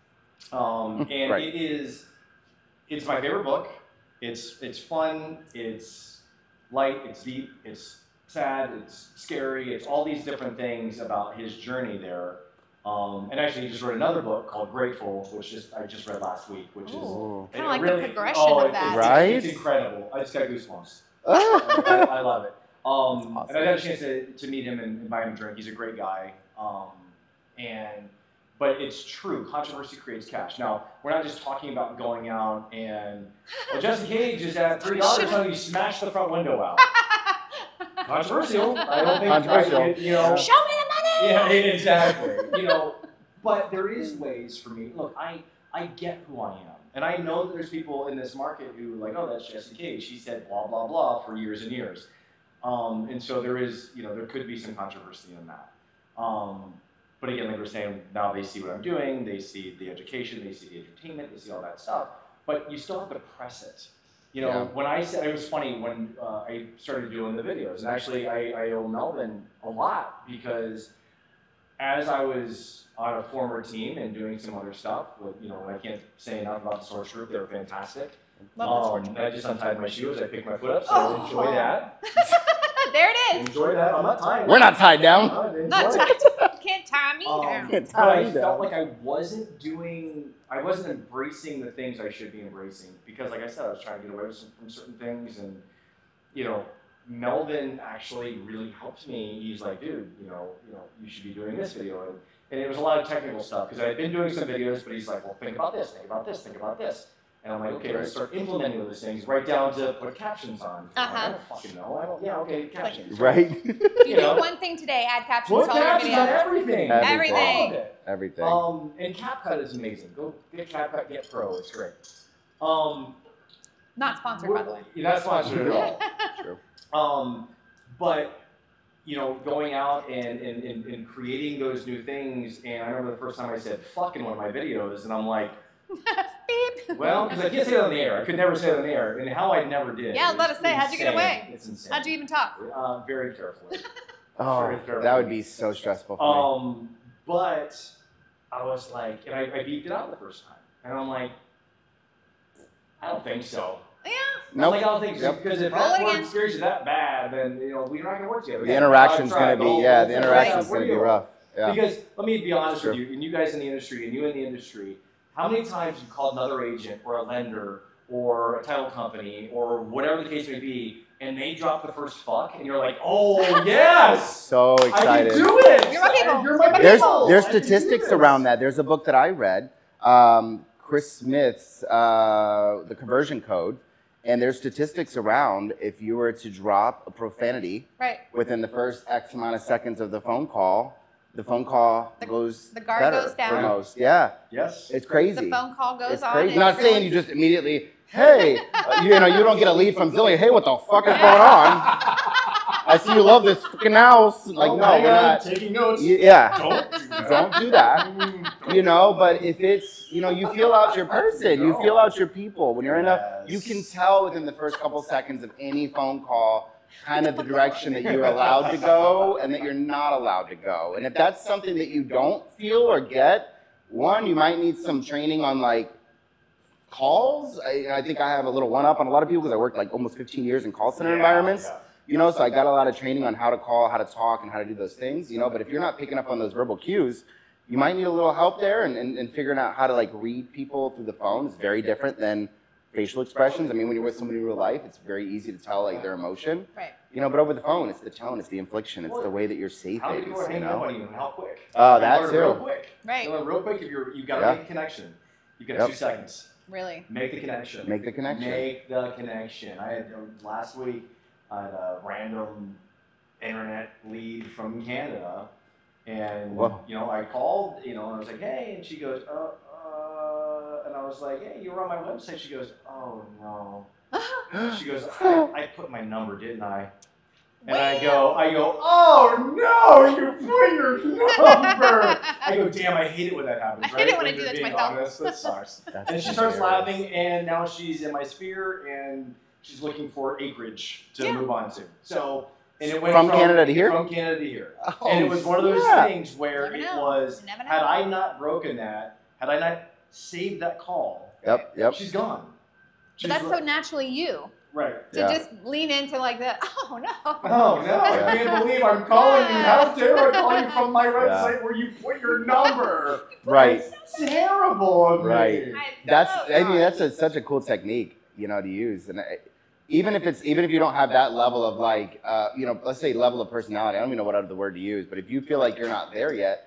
Um, and Right. it is, it's my favorite book. It's it's fun. It's light. It's deep. It's sad. It's scary. It's all these different things about his journey there. Um, and actually, he just wrote another book called Grateful, which just I just read last week, which is Ooh. Kinda it like the really- progression oh, of it- that. it's- Right? It's incredible. I just got goosebumps. I, I love it. Um, That's awesome. And I got a chance to, to meet him and, and buy him a drink. He's a great guy. Um, and but it's true. Controversy creates cash. Now we're not just talking about going out and well, Jesse Cage is at three dollars, so you smash the front window out. Controversial. I don't think. Controversial. I, you know. Show me the money! Yeah, exactly. You know, but there is ways for me. Look, I I get who I am, and I know that there's people in this market who are like, oh, that's Jesse Cage. She said blah blah blah for years and years, um, and so there is, you know, there could be some controversy in that. Um, but again, like we're saying, now they see what I'm doing. They see the education. They see the entertainment. They see all that stuff. But you still have to press it. You know, Yeah. when I said, it was funny when uh, I started doing the videos, and actually I, I owe Melvin a lot because as I was on a former team and doing some other stuff, with, you know, I can't say enough about the Source Group, they were fantastic. Love Um, and I just untied my shoes, I picked my foot up, so Oh. enjoy that. there it is. Enjoy that. I'm not tying. We're not tied down. Uh, enjoy Not it. tied. Can't can't tie me Um, down. Can't but I tie me felt down. like I wasn't doing, I wasn't embracing the things I should be embracing because, like I said, I was trying to get away from, from certain things, and you know, Melvin actually really helped me. He's like, dude, you know, you know, you should be doing this video, and, and it was a lot of technical stuff because I had been doing some videos, but he's like, well, think about this, think about this, think about this. And I'm like, okay, let's start implementing those things, right down to put captions on. I'm like, I don't fucking know. I don't, yeah, okay, captions. Right? You you do know. one thing today, add captions Put to all your captions on videos. everything. Everything. All of it. Everything. Um, and CapCut is amazing. Go get CapCut, get Pro. It's great. Um, Not sponsored, by the way. You're not sponsored at all. True. Um, but you know, going out and, and, and, and creating those new things. And I remember the first time I said "fuck" in one of my videos, and I'm like, Beep. well, because I can't say it on the air. I could never say it on the air, and how I never did. Yeah, is let us say, how'd you get insane. away? It's insane. How'd you even talk? Uh, very carefully. Oh, Very carefully. that would be so stressful for me. Um, but I was like, and I, I beeped it out the first time, and I'm like, I don't think so. Yeah. I'm Nope. like, I don't think so, Yep. because if Roll that it word again. scares you that bad, then you know we're not gonna work together. The Yeah, interaction's I've tried gonna be, whole- yeah, the whole interaction's thing. gonna be rough. Yeah. Because let me be honest with True. you, and you guys in the industry, and you in the industry, how many times you called another agent or a lender or a title company or whatever the case may be, and they drop the first fuck, and you're like, oh yes, So I excited. can do it. You're my people. You're my There's people. there's I can do statistics this. around that. There's a book that I read, um, Chris Smith's uh, The Conversion Code, and there's statistics around if you were to drop a profanity Right. within the first X amount of seconds of the phone call, the phone call The- goes the guard better goes for down. most. Yeah, Yes. it's crazy. The phone call goes It's on. crazy. and Not saying everyone- you just immediately, hey, uh, you know, you don't get a lead from Zillion. Hey, what the fuck is going on? I see you love this freaking house. Like, Oh, no, hang we're on, not. taking notes. Y- Yeah. Don't do that. Don't do that. You know, but if it's, you know, you feel out your person, you feel out your people. When you're in a, you can tell within the first couple seconds of any phone call kind of the direction that you're allowed to go and that you're not allowed to go. And if that's something that you don't feel or get, one, you might need some training on like calls. I, I think I have a little one up on a lot of people because I worked like almost fifteen years in call center Yeah, environments. yeah. You know, so I got a lot of training on how to call, how to talk, and how to do those things, you know, but if you're not picking up on those verbal cues, you might need a little help there and, and, and figuring out how to like read people through the phone is very different than facial expressions. I mean, when you're with somebody in real life, it's very easy to tell like their emotion, Right. you know, but over the phone, it's the tone, it's the inflection, it's the way that you're say How many things, people are you hanging up know. on you and how quick? Oh, You that learn too. Real quick. Right. You learn real quick if you're, you got to Yeah. make a connection. You got Yep. two seconds. Really. Make the connection. Make the connection. Make the connection. I had uh, last week I had a random internet lead from Canada, and Whoa. you know I called, you know, and I was like, hey, and she goes, uh, uh, and I was like, hey, you were on my website. She goes, oh no. She goes, I, I put my number, didn't I? And I go, I go, oh no, you put your number. I go, damn, I hate it when that happens. I hate right? it when I do you're that to being myself. honest, that sucks. That's And she starts hilarious. laughing, and now she's in my sphere, and she's looking for acreage to Yeah. move on to. So, and it went From Canada to here? From Canada to here. Oh, and it was one of those yeah. things where Never it know. was, You never know. had I not broken that, had I not saved that call, Yep, yep. she's gone. But She's that's ro- so naturally you right. to Yeah. just lean into like the oh no. Oh no, Yeah. I can't believe I'm calling you. How dare I call you from my website where you put your number? Right. It's terrible of Right. me. That's, Oh, I mean, God. that's a, such a cool technique, you know, to use. And I, even if it's, even if you don't have that level of like, uh, you know, let's say level of personality, I don't even know what other word to use, but if you feel like you're not there yet,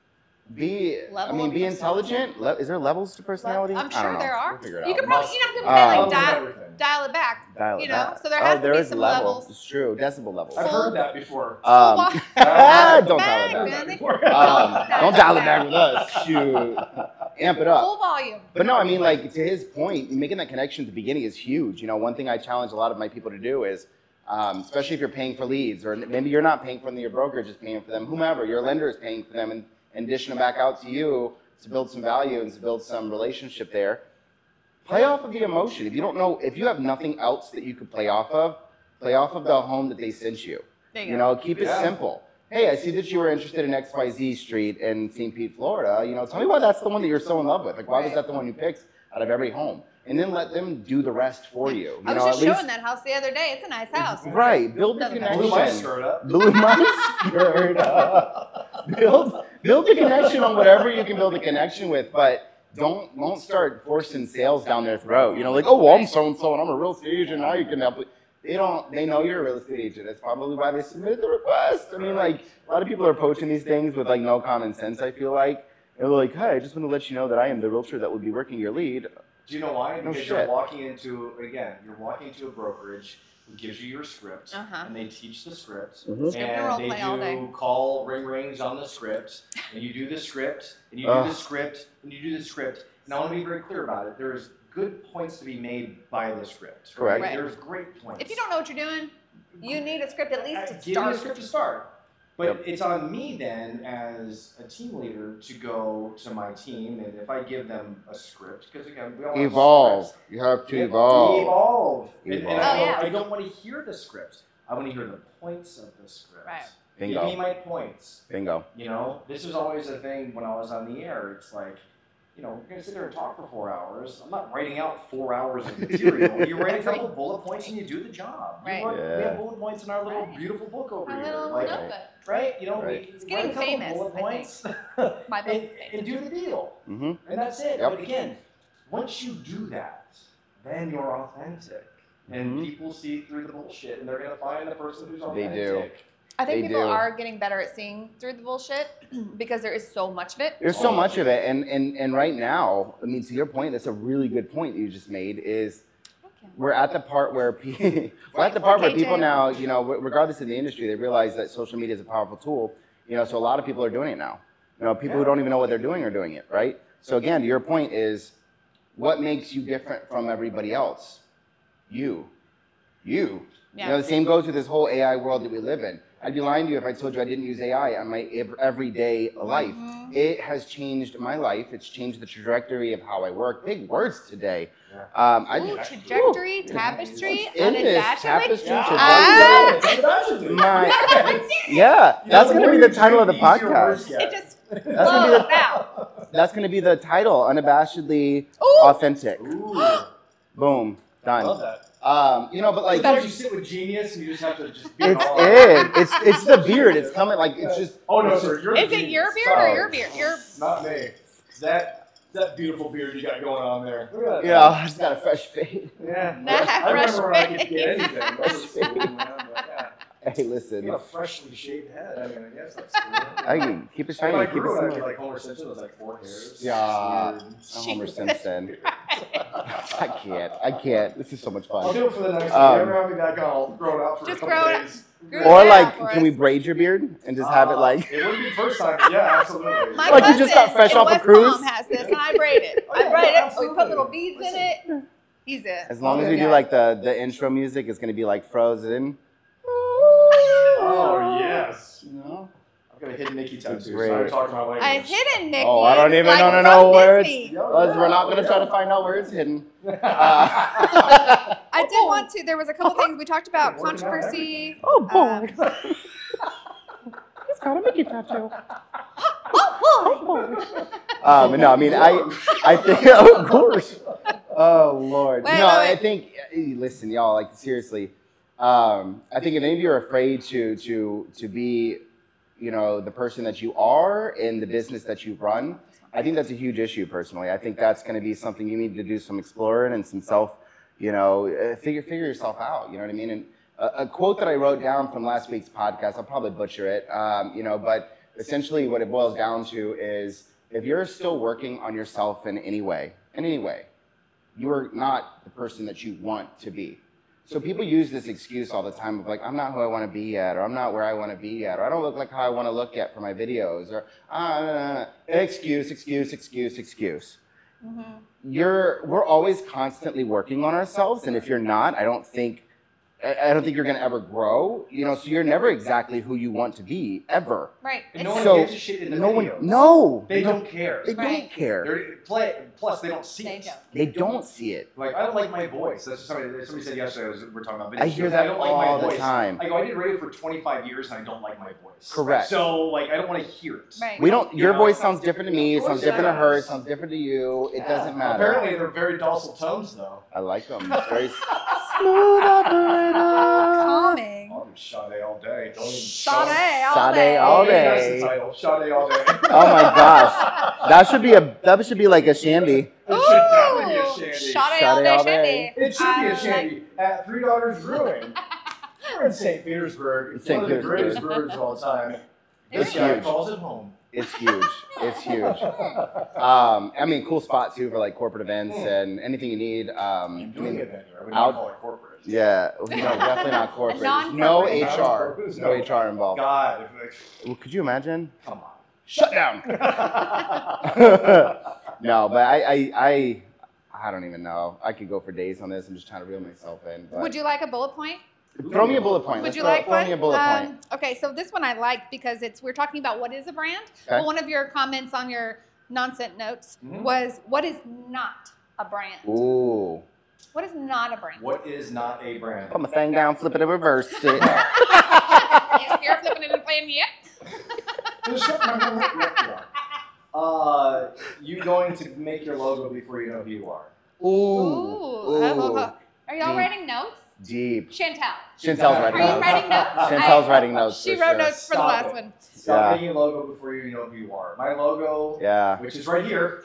be, Level I mean, of be personality. intelligent. Le- is there levels to personality? I'm I sure don't know. there are. We'll figure it You out. could probably, you know, people Um, can like Levels of dial, everything. dial it back. Dial it you know, back. so there oh, has to there be is some levels. levels. It's true. Decibel levels. I've Full- heard that before. Um, Full don't back, dial it man. back. Before. Um, don't dial it back with us. Shoot. Amp it up. Full volume. But no, I mean, like, to his point, making that connection at the beginning is huge. You know, one thing I challenge a lot of my people to do is, um, especially if you're paying for leads, or maybe you're not paying for them, your brokerage is paying for them, whomever, your lender is paying for them, and, and dishing them back out to you to build some value and to build some relationship there. Play off of the emotion. If you don't know, if you have nothing else that you could play off of, play off of the home that they sent you. There you, You go. know, keep it Yeah. simple. Hey, I see that you were interested in X Y Z Street in Saint Pete, Florida. You know, tell me why that's the one that you're so in love with. Like, why was Right. that the one you picked out of every home? And then let them do the rest for you. You I was know, just at least showing that house the other day. It's a nice house. right. Build the Doesn't matter. Blew my connection. skirt up. Blew my skirt up. Build build a connection on whatever you can build a connection with, but don't don't start forcing sales down their throat. You know, like, oh, well, I'm so and so, and I'm a real estate agent. Now you can help. Me. They don't. They know you're a real estate agent. That's probably why they submitted the request. I mean, like, a lot of people are approaching these things with like no common sense. I feel like, and they're like, hey, I just want to let you know that I am the realtor that would be working your lead. Do you know why? No Because shit. you're walking into, again, you're walking into a brokerage who gives you your script, Uh-huh. and they teach the script, Mhm. Script and role and they play all day. do call ring rings on the script, and you do the script, and you Ugh. do the script, and you do the script. And I want to be very clear about it. There's good points to be made by the script. Correct. Right? Right. There's great points. If you don't know what you're doing, you need a script at least I- to give me start. a script to start. But Yep. it's on me then, as a team leader, to go to my team, and if I give them a script, because again, we all have Evolve. scripts. You have to Yeah, evolve. Evolve. And, and Evolve. I, Oh, don't, yeah. I don't want to hear the script. I want to hear the points of the script. Right. Bingo. Give me my points. Bingo. You know, this was always a thing when I was on the air. It's like, you know, we're going to sit there and talk for four hours. I'm not writing out four hours of material. You write a couple of bullet points and you do the job. You Right. write- We Yeah. have bullet points in our little Right. beautiful book over A here. little Like, notebook. right? You know, Right. we It's write getting a couple famous, bullet I think. points My book. and, and do the deal. Mm-hmm. And that's it. Yep. But again, once you do that, then you're authentic. And Mhm. people see through the bullshit and they're going to find the person who's They authentic. do. I think They people do. are getting better at seeing through the bullshit because there is so much of it. There's so much of it, and, and and right now, I mean, to your point, that's a really good point that you just made. Is we're at the part where pe- we're at the part where people now, you know, regardless of the industry, they realize that social media is a powerful tool. You know, so a lot of people are doing it now. You know, people who don't even know what they're doing are doing it, right? So again, to your point is, what makes you different from everybody else? You, you. Yeah. You know, the same goes with this whole A I world that we live in. I'd be lying to you if I told you I didn't use A I on my ev- everyday life. Mhm. It has changed my life. It's changed the trajectory of how I work. Big words today. Yeah. Um, I Ooh, just, trajectory, tapestry, In this unabashedly. tapestry, Ah! my, yeah, that's gonna be the title of the podcast. It just That's gonna be flows the out. that's gonna be the title. Unabashedly Ooh. authentic. Ooh, Boom, done. love that. Um, you know, but like Sometimes you sit with genius and you just have to just be it's all it. It's it's the beard. It's coming like it's just. Oh no, it's sir, just- you're Is the it your genius. beard or Sorry. your beard? Your Not me. That that beautiful beard you got going on there. Look at that. Yeah, I just got a fresh fade. Yeah. Nah, I fresh remember when I could fade. get anything. That was cool, man, but yeah. Hey, You listen. got a freshly shaved head. I mean, I guess that's cool. I can keep it When shiny. I Keep it grew up, simple. like Homer Simpson was like four hairs. Yeah. It's weird. I'm Homer Jesus Simpson. I can't. I can't. This is so much I'll fun. do it for the next Um, one. Ever have me back all grown up for Just a couple grow it- days. grow it Or out like, for can we us. braid your beard and just have it Uh, like? It wouldn't be the first time. Yeah, absolutely. My Like you just got cousin fresh in off a West cruise? Palm has this, and I braid it. Oh, I yeah, braid it. We absolutely. put little beads in Listen. it. He's it. As long as we do Yeah. like the the intro music, it's gonna be like Frozen. Oh yes. You know? I've got a hidden Mickey tattoo. So Great. I talk my language. A hidden Mickey. Oh, I don't even like wanna from know words. Disney. Let's- we're not gonna try to find out where it's hidden. Uh, I did want to. There was a couple things we talked about. Working out Controversy. oh boy. boy, it's got a Mickey tattoo. Oh, Um, no, I mean, I, I think, of course. Oh Lord, Wait, no, wait, I wait. think. eh, Listen, y'all, like seriously, um, I think if any of you are afraid to to to be, you know, the person that you are in the business that you run, I think that's a huge issue. Personally, I think that's going to be something you need to do some exploring and some self, you know, uh, figure figure yourself out. You know what I mean? And a, a quote that I wrote down from last week's podcast, I'll probably butcher it, um, you know, but essentially what it boils down to is if you're still working on yourself in any way, in any way, you are not the person that you want to be. So people use this excuse all the time of like, I'm not who I want to be yet, or I'm not where I want to be yet, or I don't look like how I want to look yet for my videos, or uh, excuse, excuse, excuse, excuse. Mm-hmm. You're, we're always constantly working on ourselves, and if you're not, I don't think, I I don't think you're going to ever grow. You know, so you're never exactly who you want to be ever. Right. And It's- no one So, gives a shit in the No one, videos. no, They don't care. They Right. don't care. They're, play, plus, they don't see They it. don't. They don't see it. Like, I don't like my voice. That's just somebody, somebody said yesterday, I was, we're talking about videos. I hear I that don't like all my the voice. time. I go, I did radio for twenty-five years and I don't like my voice. Correct. So, like, I don't want to hear it. Right. We don't. Your You know? voice sounds different to me. It Of course sounds different it to her. It does. sounds different to you. It Yeah. doesn't matter. Apparently, they're very docile tones, though. I like them. It's very smooth operator. Calming. I'll do Sade all day. Don't even Sade all Sade day. all That's day. the title. Sade all day. Oh my gosh, that should be a that should be like a shandy. It should definitely be a Ooh, shandy. Sade all Sade day, all shandy. day. It should be I a shandy at Three Daughters Brewing. We're in Saint Petersburg. It's Saint one of the Petersburg. greatest breweries of all time. It's This guy huge. calls it home. It's huge. It's huge. Um, I mean, cool spot too for like corporate events and anything you need. Um, I'm I doing mean, it then. I would I'll- not call it corporate. yeah, no, definitely not corporate. Non-corporate. No H R. Non-corporate. No H R involved. God, Well, could you imagine? come Shut down. on. No, but I, I, I, I don't even know. I could go for days on this. I'm just trying to reel myself in. But Would you like a bullet point? throw me a bullet point. Would Let's you throw, like throw one? me a bullet Um, point. Okay, so this one I like because it's we're talking about what is a brand. Okay. Well, one of your comments on your nonsense notes Mhm. was what is not a brand. Ooh. What is not a brand? What is not a brand? Put my thing down, flip it and reverse it. Yes, you're flipping it and playing yep. uh, you going to make your logo before you know who you are. Ooh. Ooh. Ooh. Are y'all Deep. writing notes? Deep. Chantel. Chantel's Are writing Are you notes. writing notes? Chantel's I- writing notes. She for wrote sure. notes for the Stop last it. one. Stop Yeah. making a logo before you know who you are. My logo, Yeah. which is right here.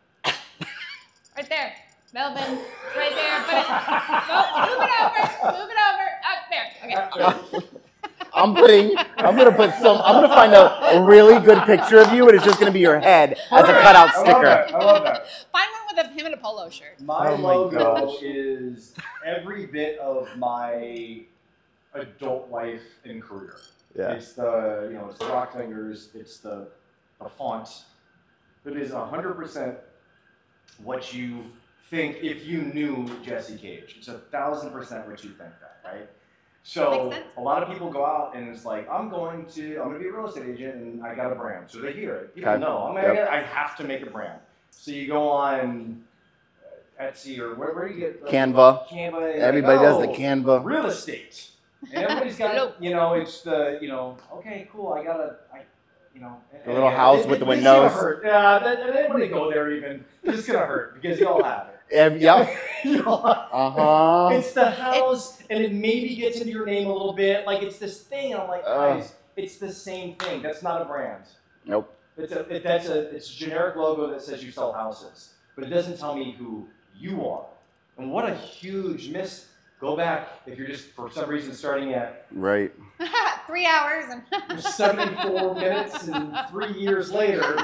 Right there. Melvin. Right there. Put it. Go, move it over. Move it over. Up there. Okay. I'm putting. I'm gonna put some. I'm gonna find a, a really good picture of you, and it's just gonna be your head as a cutout I love sticker. that. I love that. Find one with a him in a polo shirt. My Oh my logo gosh. is every bit of my adult life and career. Yeah. It's the, you know, it's the rock fingers, it's the, the font. It is one hundred percent what you think if you knew Jesse Cage. It's a thousand percent what you think that, right? So Makes sense. a lot of people go out and it's like, I'm going to, I'm going to be a real estate agent and I got a brand. So they hear it. People Okay. know, I'm gonna, Yep. I have to make a brand. So you go on Etsy or where, where do you get? Canva. Canva. and Everybody like, does the oh, Canva. Real estate. And everybody's got, you know, it's the, you know, okay, cool, I got a, I, you know. The little and- house it- with the it's windows. gonna hurt. Yeah, that, that, that wouldn't go there even. It's gonna hurt because you all have it. Ev- Yep. You all have- Uh huh. It's the house, and it maybe gets into your name a little bit. Like it's this thing. I'm like, Ugh. guys, it's the same thing. That's not a brand. Nope. It's a, it, that's a, it's a generic logo that says you sell houses, but it doesn't tell me who you are. And what a huge miss. Go back if you're just for some reason starting at Right. Three hours and seventy-four minutes and three years later.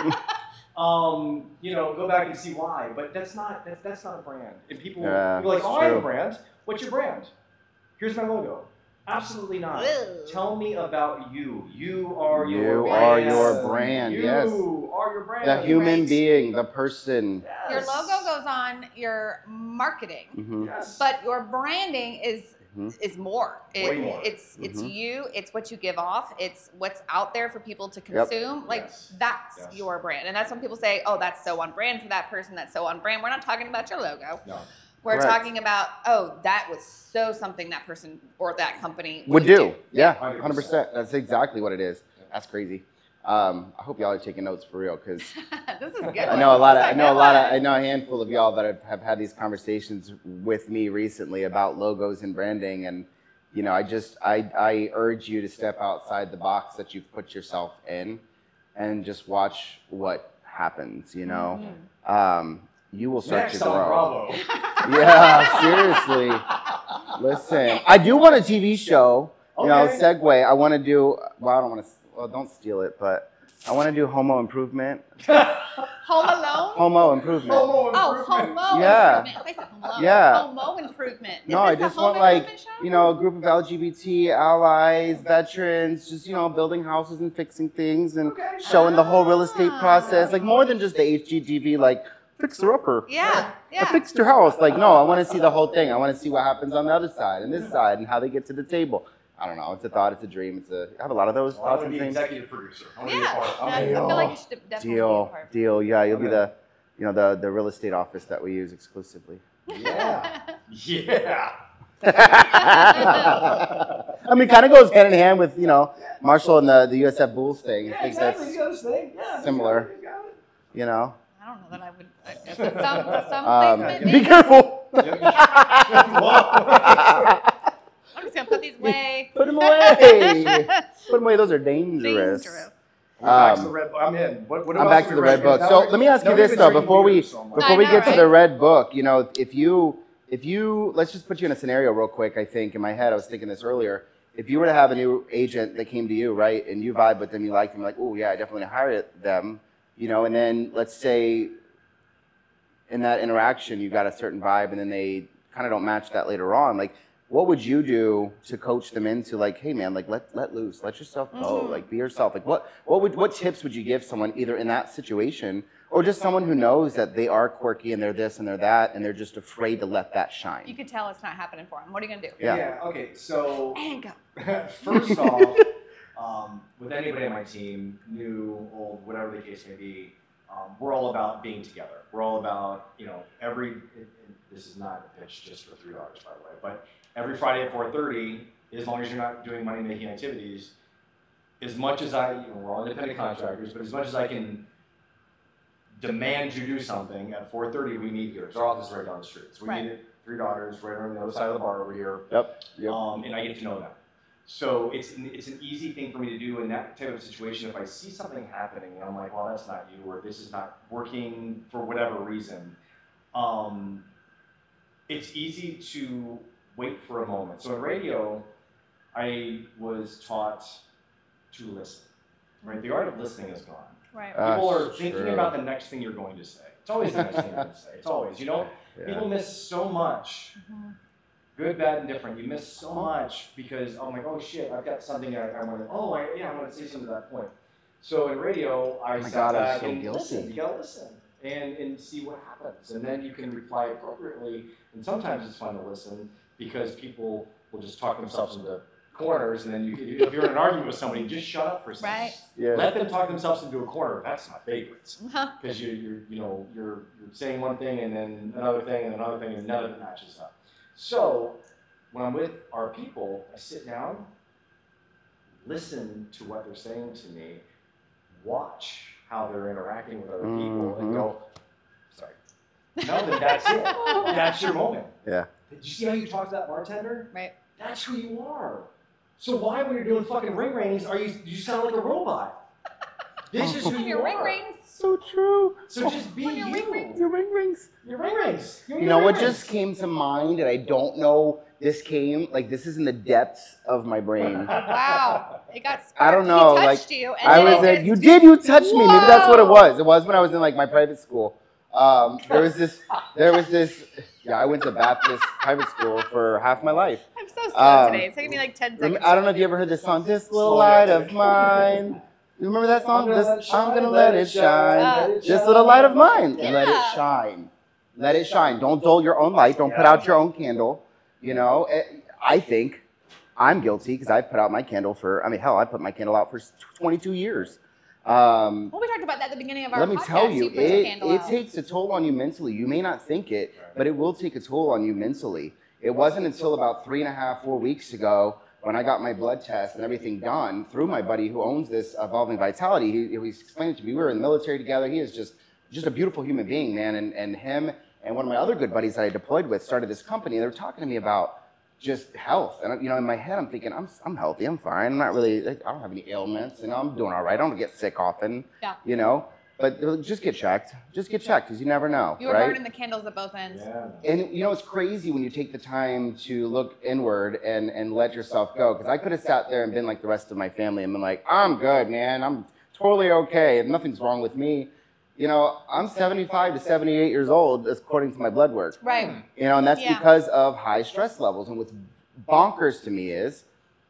Um, you know, go back and see why. But that's not that's, that's not a brand. And people, Yeah, people are like, it's oh, I have a true. brand. What's your brand? Here's my logo. Absolutely not. Ew. Tell me about you. You are You your are brand. your brand, You yes. are your brand. The human Right. being, the person. Yes. your logo goes on your marketing, hmm Yes. but your branding is Mhm. is more. It- Way more. It's it's Mhm. you. It's what you give off. It's what's out there for people to Yep. consume. Like Yes. that's Yes. your brand, and that's when people say, "Oh, that's so on brand for that person. That's so on brand." We're not talking about your logo. No. We're Correct. talking about, oh, that was so something that person or that company Would do. Yeah. one hundred one hundred percent. That's exactly what it is. That's crazy. Um, I hope y'all are taking notes for real, because This is good. I know a lot of This I is know a good lot of one. I know a handful of y'all that have, have had these conversations with me recently about logos and branding, and you know I just I I urge you to step outside the box that you've put yourself in, and just watch what happens. You know, Mhm. um, you will start Next to on grow. Bravo. Yeah, seriously. Listen, I do want a T V show. You know, Okay. segue. I want to do. Well, I don't want to. Well, don't steal it, but I want to do Homo Improvement. Home Alone. Homo Improvement. Homo Oh, improvement. Homo Yeah. Improvement. I said Home Alone. Yeah. Homo Improvement. Is No, I this a just home want like improvement show? you know a group of L G B T allies, veterans, just you know building houses and fixing things and Okay. showing the whole real estate Ah. process, like more than just the H G T V, like fixer upper. Yeah, I yeah. fixed your house. Like, no, I want to see the whole thing. I want to see what happens on the other side and this side and how they get to the table. I don't know. It's a thought. It's a dream. It's a. I have a lot of those Well, I thoughts want and to be things. executive producer. I want to Yeah, be a part. I'm I gonna be a feel part. like you should definitely be a Deal, part. deal. Yeah, you'll be Okay. the, you know, the the real estate office that we use exclusively. Yeah. Yeah. I mean, it kind of goes hand in hand with you know Marshall and the the U S F Bulls thing. I Yeah, think exactly. that's He's got his thing. Yeah. similar. He's got it. you know. I don't know that I would. Uh, some some Um, placement. be maybe. careful. He's got it. Whoa. I'm just gonna put these away. Put them away. Put them away. Those are dangerous. Dangerous. Back to Um, the red. I'm in. What, what I'm else back have to we the read? red book. Now So we- let me ask now you we've this been though, drinking before we beer so much. before I we know, get to right? the red book, you know, if you if you let's just put you in a scenario real quick. I think in my head, I was thinking this earlier. If you were to have a new agent that came to you, right, and you vibe with them, you like them, like, oh yeah, I definitely hire them, you know, and then let's say in that interaction you got a certain vibe, and then they kind of don't match that later on, like. What would you do to coach them into like, hey man, like let let loose, let yourself go, Mm-hmm. like be yourself. Like what what would what tips would you give someone either in that situation or just someone who knows that they are quirky and they're this and they're that and they're just afraid to let that You shine? could tell it's not happening for him. What are you gonna do? Yeah. Yeah. Okay. So And go. first off, um, with anybody on my team, new, old, whatever the case may be, um, we're all about being together. We're all about, you know, every. It, it, this is not a pitch just for three dollars, by the way, but every Friday at four thirty, as long as you're not doing money-making activities, as much as I, you know, we're all independent contractors, but as much as I can demand you do something at four thirty, we meet here. 'Cause our office is right down the street. So we Right. meet at Three Daughters, right on the other side of the bar over here. Yep. Yep. Um, and I get to know them. So it's an, it's an easy thing for me to do in that type of situation. If I see something happening and I'm like, well, that's not you, or this is not working for whatever reason, um, it's easy to wait for a moment. So in radio, I was taught to listen. Right, the art of listening is gone. Right. Uh, People are That's thinking true. about the next thing you're going to say. It's always the next thing you're going to say. It's always, you know, Yeah. people miss so much. Mhm. Good, bad, and different. You miss so much because I'm like, oh shit, I've got something I, I want to. Oh, I, yeah, I want to say something to that point. So in radio, I Oh my sat God, I'm back so and guilty. listen. You gotta listen and and see what happens, and then you can reply appropriately. And sometimes it's fun to listen because people will just talk themselves into corners, and then you, if you're in an argument with somebody, just shut up for a second. Right. Yeah. Let them talk themselves into a corner. That's my favorite. Uh-huh. Because you, you're, you know, you're, you're saying one thing and then another thing and another thing and none of it matches up. So when I'm with our people, I sit down, listen to what they're saying to me, watch how they're interacting with other people, and Mhm. go, sorry. No, then that's it. That's your moment. Yeah. Did you see how you talk to that bartender? Right. That's who you are. So why, when you're doing fucking ring rings, are you? You sound like a robot. This is who When you your are. ring rings. So true. So just be When your you. ring rings. Your ring rings. Your ring rings. Your You know ring what rings. just came to mind, and I don't know. This came like this is in the depths of my brain. Wow. It got sparked. I don't know, He like, touched you. And I then was it at, just- you did, you touched me. Maybe that's what it Whoa. was. It was when I was in like my private school. Um, there was this, there was this, yeah, I went to Baptist private school for half my life. I'm so slow Um, today. It's taking me like ten Rem- seconds. I don't know if you ever heard this song, This Little Slow Light down. of Mine. You remember that song? I'm gonna This, let it I'm gonna shine, let it shine. Uh, This little light of mine. Yeah. Let it shine. Let it shine. Don't dull your own light. Don't put Yeah. out your own candle. You know, Eh, I think I'm guilty because I put out my candle for, I mean, hell, I put my candle out for twenty-two years. Um, Well, we talked about that at the beginning of our let me podcast. tell you, put your it, candle it out. takes a toll on you mentally. You may not think it, but it will take a toll on you mentally. It wasn't until about three and a half, four weeks ago when I got my blood test and everything done through my buddy who owns this Evolving Vitality. He, he explained it to me. We were in the military together. He is just just a beautiful human being, man. And, and him and one of my other good buddies that I deployed with started this company. They were talking to me about just health. And, you know, in my head, I'm thinking, I'm, I'm healthy. I'm fine. I'm not really, like, I don't have any ailments. You know, I'm doing all right. I don't get sick often. Yeah. You know, but just get checked. Just get checked because you never know, You were right? burning the candles at both ends. Yeah. And you know, it's crazy when you take the time to look inward and, and let yourself go. Because I could have sat there and been like the rest of my family and been like, I'm good, man. I'm totally okay. And nothing's wrong with me. You know, I'm seventy-five to seventy-eight years old, according to my blood work. Right. You know, and that's Yeah. because of high stress levels. And what's bonkers to me is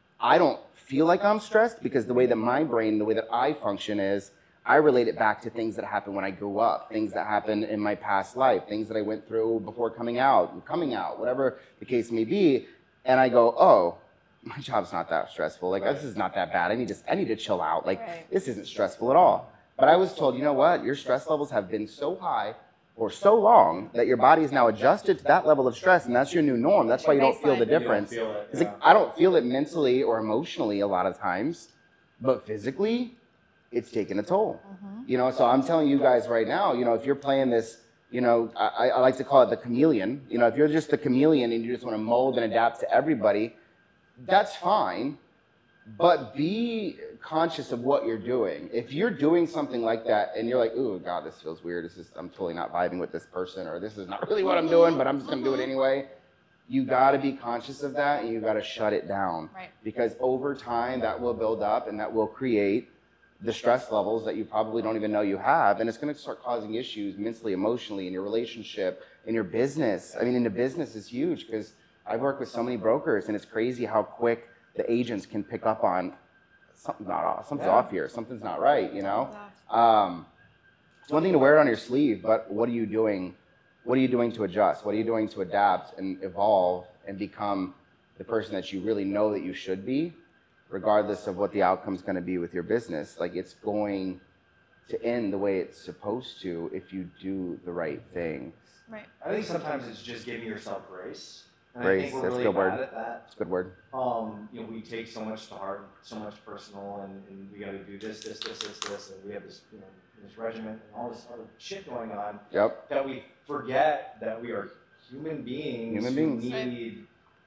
I don't feel like I'm stressed because the way that my brain, the way that I function is, I relate it back to things that happened when I grew up, things that happened in my past life, things that I went through before coming out, coming out, whatever the case may be. And I go, oh, my job's not that stressful. Like, this is not that bad. I need to, I need to chill out. Like, Right. this isn't stressful at all. But I was told, you know what? Your stress levels have been so high for so long that your body is now adjusted to that level of stress, and that's your new norm. That's why you don't feel the Baseline. difference. You don't feel it, It's like, yeah. I don't feel it mentally or emotionally a lot of times, but physically, it's taking a toll. You know, so I'm telling you guys right now, you know, if you're playing this, you know, I, I like to call it the chameleon. You know, if you're just the chameleon and you just want to mold and adapt to everybody, that's fine, but be conscious of what you're doing. If you're doing something like that and you're like, ooh, God, this feels weird. This is, I'm totally not vibing with this person, or this is not really what I'm doing, but I'm just gonna do it anyway. You gotta be conscious of that, and you gotta shut it down. Right. Because over time, that will build up, and that will create the stress levels that you probably don't even know you have, and it's gonna start causing issues mentally, emotionally, in your relationship, in your business. I mean, in the business is huge, because I've worked with so many brokers, and it's crazy how quick the agents can pick up on something's not off, something's Yeah. off here, something's not right, you know? Um, it's one thing to wear it on your sleeve, but what are you doing? What are you doing to adjust? What are you doing to adapt and evolve and become the person that you really know that you should be, regardless of what the outcome's gonna be with your business? Like, it's going to end the way it's supposed to if you do the right things. Right. I think sometimes it's just giving yourself grace. And Grace, I think we're that's a really good word. bad at that. That's a good word. Um, you know, we take so much to heart, so much personal, and, and we got to do this, this, this, this, this, and we have this, you know, this regiment and all this other shit going on Yep. that we forget that we are human beings Human who beings. need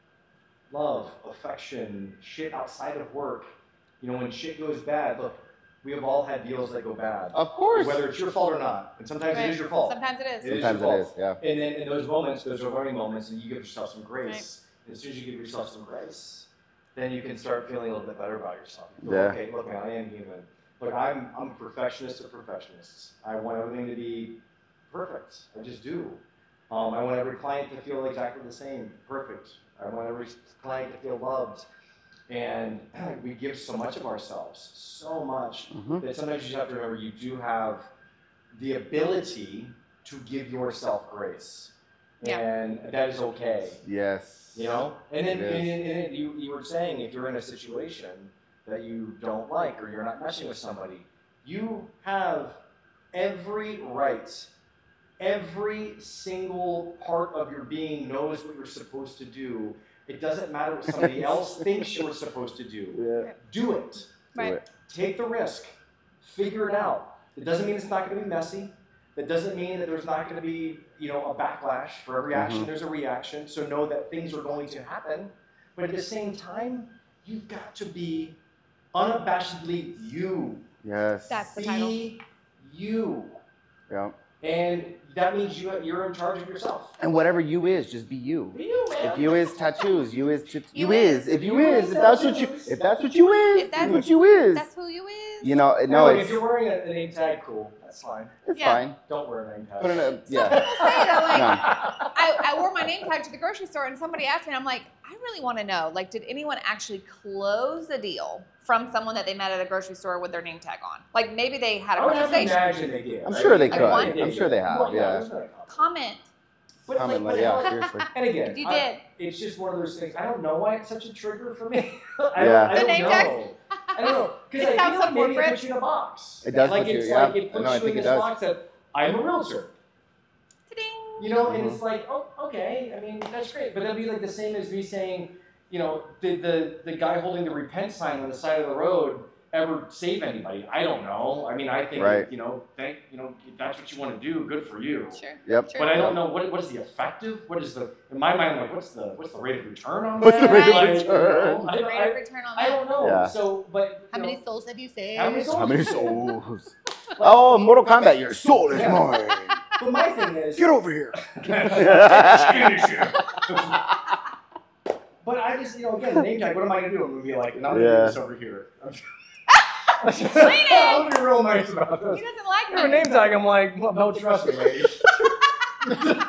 love, affection, shit outside of work. You know, when shit goes bad, look, we have all had deals that go bad. Of course. Whether it's your fault or not, and sometimes Right. it is your fault. Sometimes it is. It is Sometimes your it is, fault. yeah. And then in those moments, those are learning moments, and you give yourself some grace. And as soon as you give yourself some grace, then you can start feeling a little bit better about yourself. You feel, Yeah. Okay, look, man, I am human. Look, I'm I'm a perfectionist of perfectionists. I want everything to be perfect. I just do. Um, I want every client to feel exactly the same, perfect. I want every client to feel loved. And we give so much of ourselves, so much, Mhm. that sometimes you have to remember you do have the ability to give yourself grace. Yeah. And that is okay. Yes. You know? And then, It is. and, then- and then you, you were saying if you're in a situation that you don't like or you're not meshing with somebody, you have every right, every single part of your being knows what you're supposed to do. It doesn't matter what somebody else thinks you're supposed to do. Yeah. Do it. Right. Do it. Take the risk. Figure it out. It doesn't mean it's not going to be messy. That doesn't mean that there's not going to be, you know, a backlash. For every action, Mhm. there's a reaction. So know that things are going to happen. But at the same time, you've got to be unabashedly you. Yes. That's the Be title. you. Yeah. And that means you, you're in charge of yourself. And whatever you is, just be you. Be you, man. If you is tattoos, you is t- you, You is. is. If you You is, is if that's what you tattoos. if that's what you is, If that's- what you is. That's who you is. You know, No, no, if it's, you're wearing a, a name tag, cool. That's fine. it's Yeah. fine. Don't wear a name tag. Put in a Some yeah. people say that, like, No. I, I wore my name tag to the grocery store and somebody asked me, and I'm like, I really want to know, like, did anyone actually close a deal from someone that they met at a grocery store with their name tag on? Like, maybe they had a I would have to conversation. imagine they did. I'm right? sure they Like could. one? I'm sure they have. Well, Yeah. there's no comment. Comment But, Comment, like, like, but yeah, how- seriously. And again, if you I- did. it's just one of those things. I don't know why it's such a trigger for me. I Yeah. don't, I The don't name know. tag? I don't know. Because It I sounds feel so like maybe it corporate. puts you in a box. It does like put you- it's yeah. like it puts No, I you think in it this does. box that I'm a realtor. Ta-ding. You know, and Mhm. it's like, oh, okay. I mean, that's great. But that'd be like the same as me saying, you know, did the, the guy holding the repent sign on the side of the road ever save anybody? I don't know. I mean, I think, Right. you know, thank, you know, if that's what you want to do, good for you. Sure. Yep. Sure. But I don't know what what is the effective. What is the in my mind? I'm like, what's the what's the rate of return on What's that? the rate of Like, you return? know, I, The don't- rate I, of return on I that. don't know. Yeah. So, but How you many know, souls have you saved? How many souls? How many souls? Oh, Mortal Kombat, your soul is Yeah. mine. But my thing is, Get over here. but I just, you know, again, the name tag. What am I gonna do? I'm gonna be like, no, I'm gonna Yeah. do this over here. I'm gonna be real nice about He this. doesn't like Your me. name tag. I'm like, well, no, trust me, lady. Doesn't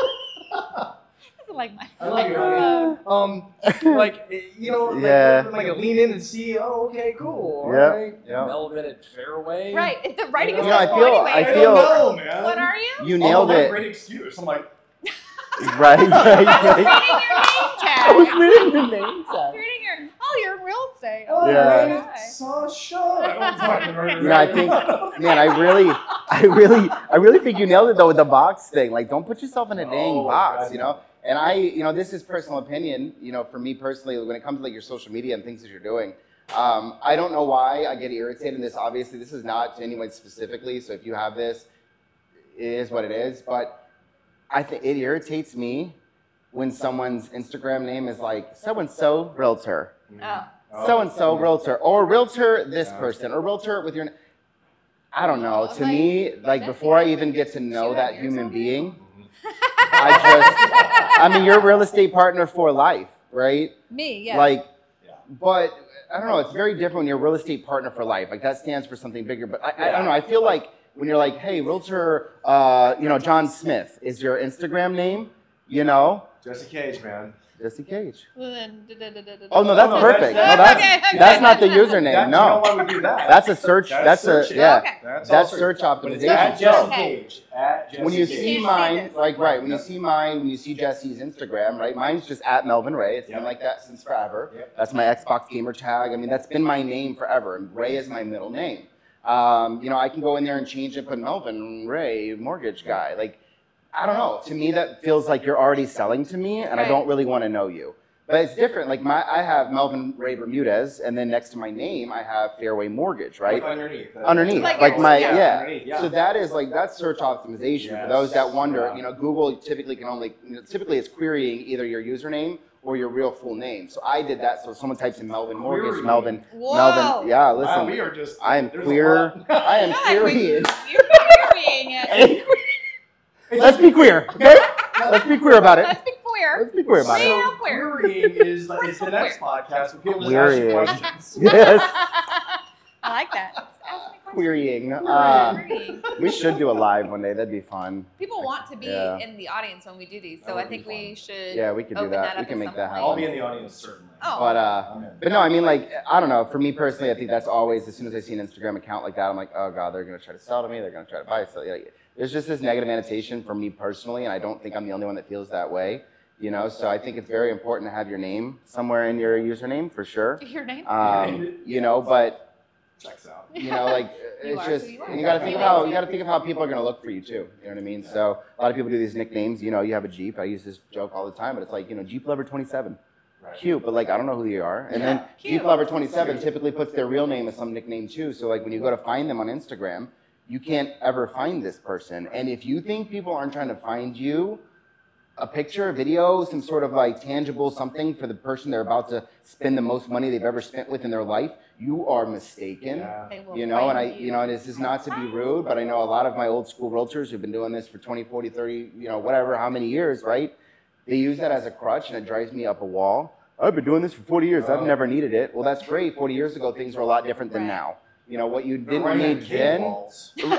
like my. I love you, honey. Um, like, you know, like, Yeah. like, like lean in and see. Oh, okay, cool. All Yep, right. yep. Melvin at Fairway. Right. If the writing You is know, I so feel- anyway. I I feel- don't know, man. What are you? You Oh, nailed what a it. Great excuse. I'm like, Right, right, I right. was reading your I was reading name tag. the name I tag. was reading your. Oh, you're in real estate. oh, Yeah. man, it's Sasha. I don't fucking remember. You know, I think, man, I really, I really, I really think you nailed it though with the box thing. Like, don't put yourself in a dang Oh, box, God, you know. And I, you know, this is personal opinion. You know, for me personally, when it comes to like your social media and things that you're doing, um, I don't know why I get irritated. And this obviously, this is not to anyone specifically. So if you have this, it is what it is. But I think it irritates me when someone's Instagram name is like so-and-so realtor, Oh. so-and-so realtor, or realtor this person, or realtor with your, I don't know. To Like, me, like Jesse, before I you even get to have know that yours human on there? being, I just, I mean, you're a real estate partner for life, right? Me, yeah. Like, Yeah. but I don't know. It's very different when you're a real estate partner for life. Like that stands for something bigger. But I, I don't know. I feel like when you're like, hey, realtor, uh, you know, John Smith is your Instagram name, you know, Jesse Cage, man. Jesse Cage. Well, then, da- da- da- da- da- Oh no, Oh, that's no, perfect. that's- No, that's Okay, okay. that's not the username. That, No, You know why we do that? that's a search. That's That's, search, a yeah. yeah. Okay. That's, That's all search But it's optimization. at Jesse So, Cage. At Jesse when you Cage. see Can't see mine, this. like right, when you see mine, when you see Jesse's Instagram, right, mine's just at Melvin Ray. It's been Yep. like that since forever. Yep. That's my Xbox gamer tag. I mean, that's been my name forever. And Ray is my middle name. Um, you know, I can go in there and change it, put Melvin Ray, mortgage guy. Like, I don't know. To me, that feels like you're already selling to me, and I Right. don't really want to know you. But it's different. Like my, I have Melvin Ray Bermudez, and then next to my name, I have Fairway Mortgage, right? Like underneath. uh, Underneath, Like like, yours, my yeah. yeah. Underneath, yeah. So that is like that's search optimization for Yes. those that wonder. Yeah. You know, Google typically can only you know, typically it's querying either your username or your real full name. So I did that. So if someone types in Melvin Mortgage, Querying. Melvin, Whoa. Melvin, yeah. Listen, Wow, we are just. I am there's a queer. lot. I am God, querying. You're querying it. Let's be queer. Okay? Let's be queer about it. Let's be queer. Let's be queer about it. Real So queer. querying is like it's the next podcast where people just ask you Querying. questions. Yes, I like that. Just ask me questions. querying. Uh, Querying. we should do a live one day. That'd be fun. People want to be Yeah. in the audience when we do these, That so would I be think we should. Yeah, we could do open that. that We up can at make some that point. I'll be in the audience certainly. Oh. But uh, I'm in. but no, I mean like I don't know. For me personally, I think that's always as soon as I see an Instagram account like that, I'm like, oh god, they're gonna try to sell to me. They're gonna try to buy. So like, there's just this negative annotation for me personally, and I don't think I'm the only one that feels that way. You know, so I think it's very important to have your name somewhere in your username for sure. Your name? Um, you know, but Checks out. you know, like You it's are just who you are. and you got to think of how you got to think of how people are going to look for you too. You know what I mean? So a lot of people do these nicknames. You know, you have a Jeep. I use this joke all the time, but it's like you know, Jeep Lover twenty-seven. Right. Cute, but like I don't know who you are. And then Cute. Jeep Lover twenty-seven typically puts their real name as some nickname too. So like when you go to find them on Instagram, you can't ever find this person. And if you think people aren't trying to find you, a picture, a video, some sort of like tangible something for the person they're about to spend the most money they've ever spent with in their life, you are mistaken. Yeah. They will You know, and I, find you know, this is not to be rude, but I know a lot of my old school realtors who've been doing this for twenty, forty, thirty, you know, whatever, how many years, right? They use that as a crutch and it drives me up a wall. I've been doing this for forty years. I've Oh. never needed it. Well, that's great. forty years ago, things were a lot different than Right. now. You know, what you They're didn't running need cave then. walls. Is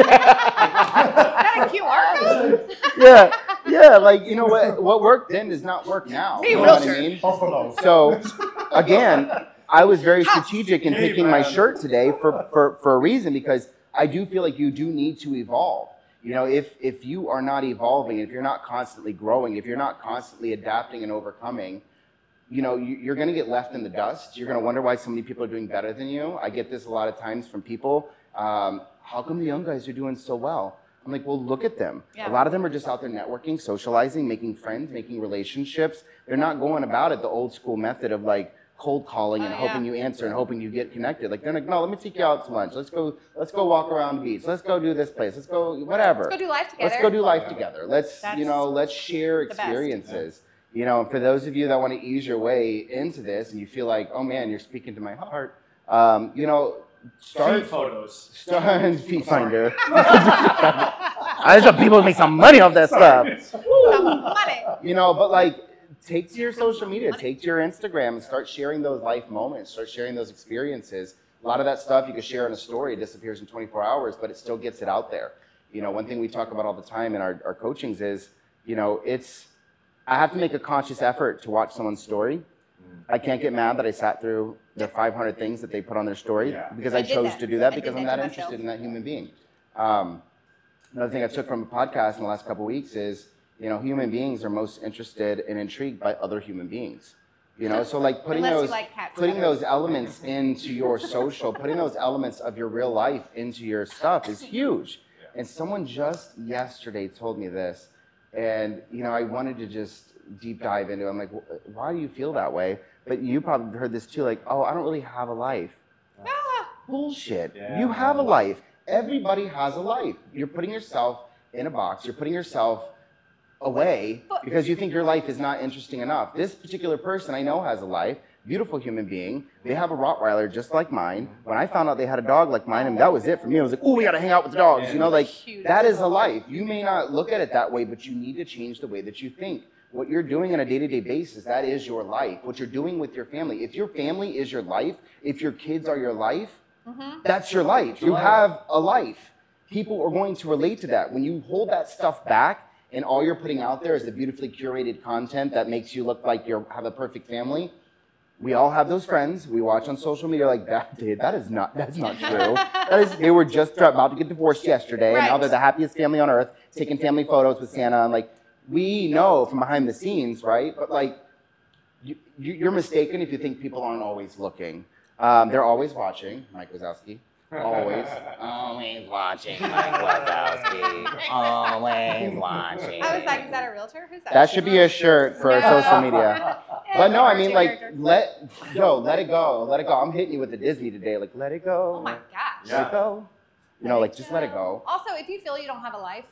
that a Q R code? yeah, yeah, like, you know what, what worked then does not work now. Hey, You know what I realtor. mean? Buffalo. So, again, I was very strategic in Hey, picking my man. shirt today for, for, for a reason because I do feel like you do need to evolve. You know, if, if you are not evolving, if you're not constantly growing, if you're not constantly adapting and overcoming, you know, you, you're going to get left in the dust. You're going to wonder why so many people are doing better than you. I get this a lot of times from people. Um, how come the young guys are doing so well? I'm like, well, look at them. Yeah. A lot of them are just out there networking, socializing, making friends, making relationships. They're not going about it the old school method of like cold calling and Oh, hoping yeah. you answer and hoping you get connected. Like they're like, no, let me take you out to lunch. Let's go. Let's go walk around the beach. Let's go do this place. Let's go whatever. Let's go do life together. Let's go do life together. Let's, That's you know, let's share the best. experiences. You know, and for those of you that want to ease your way into this and you feel like, oh man, you're speaking to my heart, um, you know, start, Feed photos. start, feet finder. I just want people to make some money off that stuff. Some money. You know, but like, take to your social media, take to your Instagram and start sharing those life moments, start sharing those experiences. A lot of that stuff you can share in a story, it disappears in twenty-four hours, but it still gets it out there. You know, one thing we talk about all the time in our, our coachings is, you know, it's, I have to make a conscious effort to watch someone's story. I can't get mad that I sat through the five hundred things that they put on their story Yeah. because I I did chose that. to do that I because did I'm that not to interested myself. in that human being. Um, another thing I took from a podcast in the last couple of weeks is, you know, human beings are most interested and intrigued by other human beings. You know, so like putting Unless you those like cats putting better. those elements into your social, putting those elements of your real life into your stuff is huge. And someone just yesterday told me this, and you know, I wanted to just deep dive into it. I'm like, "Wh- why do you feel that way? But you probably heard this too, like, oh, I don't really have a life. Ah, Bullshit. Yeah. You have a life. Everybody has a life. You're putting yourself in a box. You're putting yourself away because you think your life is not interesting enough. This particular person I know has a life, beautiful human being. They have a Rottweiler just like mine. When I found out they had a dog like mine, and that was it for me. I was like, oh, we got to hang out with the dogs. You know, like that is a life. You may not look at it that way, but you need to change the way that you think. What you're doing on a day-to-day basis, that is your life. What you're doing with your family. If your family is your life, if your kids are your life, mm-hmm. that's your life. You have a life. People are going to relate to that. When you hold that stuff back, and all you're putting out there is the beautifully curated content that makes you look like you have a perfect family. We all have those friends we watch on social media like, that dude, that is not, that's not true. That is, they were just about to get divorced yesterday, right. and now they're the happiest family on earth, taking family photos with Santa. And like, we know from behind the scenes, right? But like, you, you're mistaken if you think people aren't always looking. Um, they're always watching, Mike Wazowski. Always. Always watching Mike Wazowski. Always watching. I was like, is that a realtor? Who's that? That should be a shirt for No. social media. But no, I mean, like, Character. let, yo, let it go. Let it go. I'm hitting you with the Disney today. Like, let it go. Oh my gosh. Let it go. You know, like, just let it go. Also, if you feel you don't have a life,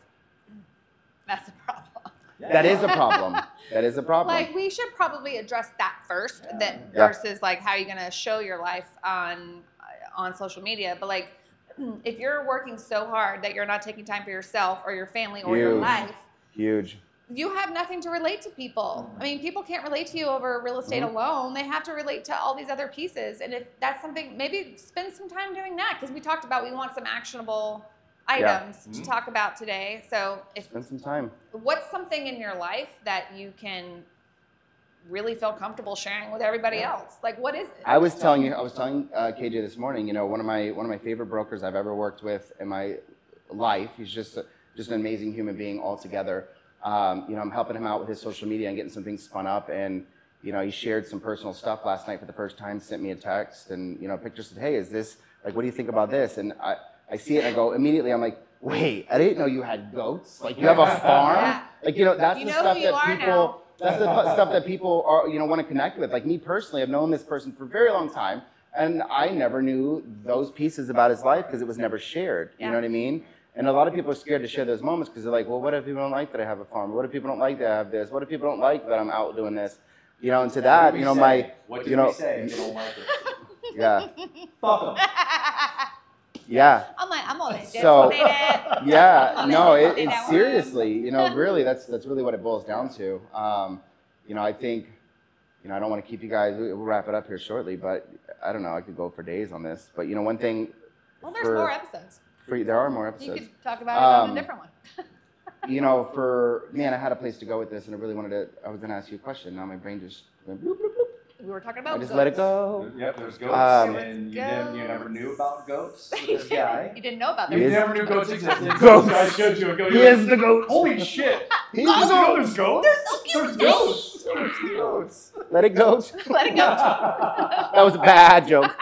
that's a problem. That is a problem. That is a problem. Like, we should probably address that first, that Yeah. versus like how you're gonna show your life on on social media. But like, if you're working so hard that you're not taking time for yourself or your family or your Huge. life, Huge. you have nothing to relate to people. I mean, people can't relate to you over real estate Mm-hmm. alone. They have to relate to all these other pieces. And if that's something, maybe spend some time doing that, because we talked about we want some actionable items Yeah. to talk about today. So if Spend some time. what's something in your life that you can really feel comfortable sharing with everybody else? Like, what is it? I was telling you, I was telling uh, K J this morning, you know, one of my one of my favorite brokers I've ever worked with in my life. He's just a, just an amazing human being altogether. Um, you know, I'm helping him out with his social media and getting some things spun up. And, you know, he shared some personal stuff last night for the first time, sent me a text and, you know, picture said, hey, is this, like, what do you think about this? And I, I see it and I go, immediately, I'm like, wait, I didn't know you had goats. Like, you have a farm? Yeah. Like, you know, that's You the know stuff who you that are people, now. that's the pu- stuff that people are, you know, want to connect with. Like me personally, I've known this person for a very long time. And I never knew those pieces about his life because it was never shared. You Yeah. know what I mean? And a lot of people are scared to share those moments because they're like, well, what if people don't like that I have a farm? What if people don't like that I have this? What if people don't like that I'm out doing this? You know, and to that, you know, my, What did you know, we say? They don't like it. yeah, Fuck 'em. yeah. I'm like, I'm gonna just So, say that. Yeah, I'm no, gonna it, say it's that one. seriously, you know, really, that's that's really what it boils down to. Um, you know, I think, you know, I don't want to keep you guys. We'll wrap it up here shortly, but I don't know. I could go for days on this, but you know, one thing. Well, there's for, more episodes. For, there are more You episodes. could talk about it on Um, a different one. You know, for man, I had a place to go with this, and I really wanted to. I was going to ask you a question. Now my brain just went bloop, bloop, bloop. We were talking I about just goats. let it go. Yep, there's goats, Um, and you, didn't, you never Goats. knew about goats with this guy. You didn't know about them. You He is- never knew goats existed. Goats. So I showed you a goat. He You're is the goat. Holy shit! He's Oh, the goat. there's goats. There's goats. There's goats. Let it go. Let it go. That was a bad joke.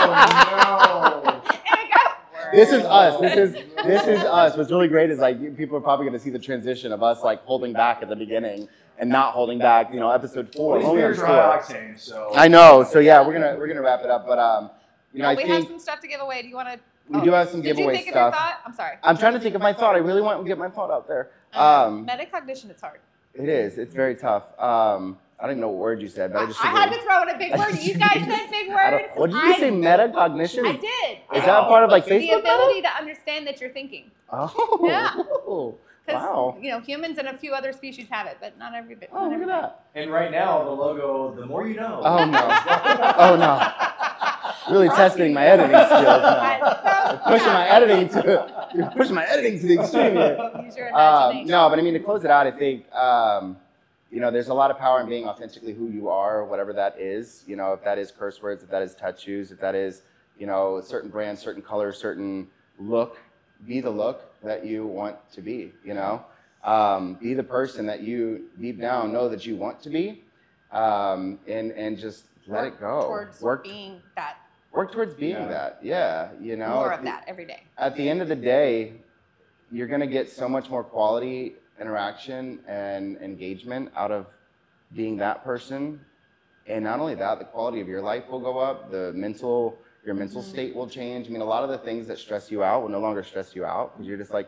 Oh no! And it got worse. This is us. This is this is us. What's really great is like people are probably going to see the transition of us like holding back at the beginning and not holding back. You know, episode four. Well, these only on beers are four. high octane, so. I know. So yeah, we're gonna we're gonna wrap it up. But um, you know, Well, I we have think some stuff to give away. Do you want to? we do have some Did you giveaway think of your stuff. thought? I'm sorry. I'm trying to think of my thought. I really want to get my thought out there. Um, Um, metacognition is hard. it is. It's very tough. Um, I don't even know what word you said, but I just. I had to throw in a big word. You guys said big I words. don't- What did you I- say? Metacognition? I did. Is that part of like The Facebook? ability to understand that you're thinking. Oh. Yeah. Because Wow. you know, humans and a few other species have it, but not every bit. Oh, look at that. And right now, the logo, the more you know. Oh no. Oh no. Really testing my editing skills now. I'm so Pushing my sorry. editing to you're pushing my editing to the extreme here. Use your Um, imagination. no, but I mean to close it out, I think um, you know there's a lot of power in being authentically who you are, whatever that is. You know, if that is curse words, if that is tattoos, if that is you know certain brands, certain colors, certain look. Be the look that you want to be. You know, um, be the person that you deep down know that you want to be, um, and and just let Work it go. towards work being that. work towards being Yeah. that. Yeah, you know. More at of the- that every day. At the end of the day, you're going to get so much more quality interaction and engagement out of being that person. And not only that, the quality of your life will go up. The mental, your mental Mm-hmm. state will change. I mean, a lot of the things that stress you out will no longer stress you out because you're just like,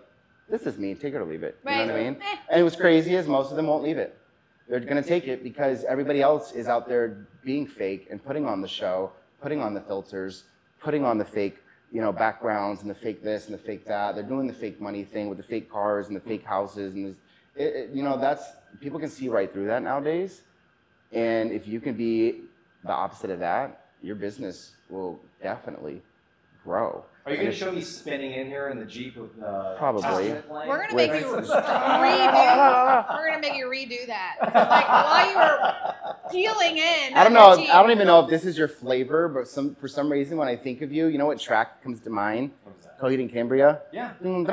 this is me, take it or leave it. You Right. know what I mean? Eh. And what's crazy is most of them won't leave it. They're gonna take it because everybody else is out there being fake and putting on the show, putting on the filters, putting on the fake, you know, backgrounds and the fake this and the fake that. They're doing the fake money thing with the fake cars and the fake houses and this, it, it, you know, that's, people can see right through that nowadays. And if you can be the opposite of that, your business will definitely grow. Are you going to show me spinning in here in the Jeep with uh, Probably. Testament playing? We're gonna With- make you redo. We're gonna make you redo that. Like while you were peeling in. I don't on know. the I don't Jeep. even know if this is your flavor, but some for some reason when I think of you, you know what track comes to mind? What was that? Coheed and Cambria. Yeah. Yes.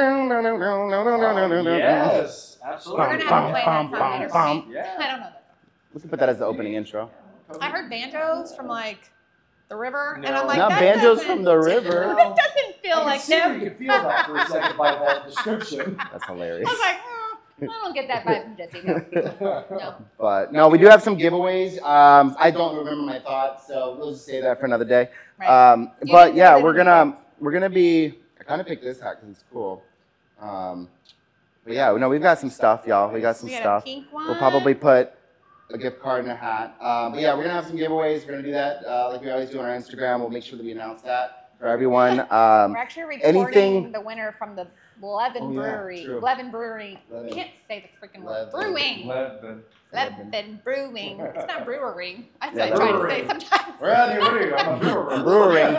Yes, We're absolutely. gonna have to play that for Bum, later. bum, bum. I Yeah. don't know that. We can put that as the opening intro. I heard banjos from like the river, and No. I'm like, Not that banjos doesn't- from the river. It doesn't feel I like can see them. you can feel that for a second by that description. That's I hilarious. was like, mm, I don't get that vibe from Jesse. No. No. But no, we do have some giveaways. Um, I don't remember my thoughts, so we'll just say that for another day. Right. Um, You but can yeah, put it we're in the gonna we're gonna be. I kind of picked this hat because it's cool. Um, but yeah, no, we've got some stuff, y'all. We got some We got a stuff. pink one. We'll probably put a gift card in a hat. Um, but yeah, we're gonna have some giveaways. We're gonna do that uh, like we always do on our Instagram. We'll make sure that we announce that for everyone. Um, We're actually recording anything- the winner from the Levin Oh, yeah, Brewery. true. Levin Brewery. Levin. I can't say the freaking word. Levin. Brewing. Levin. Levin Brewing. It's not brewery. That's Yeah, what I try to brewery. say sometimes. We're out here. What are you? I'm a brewer. Brewering.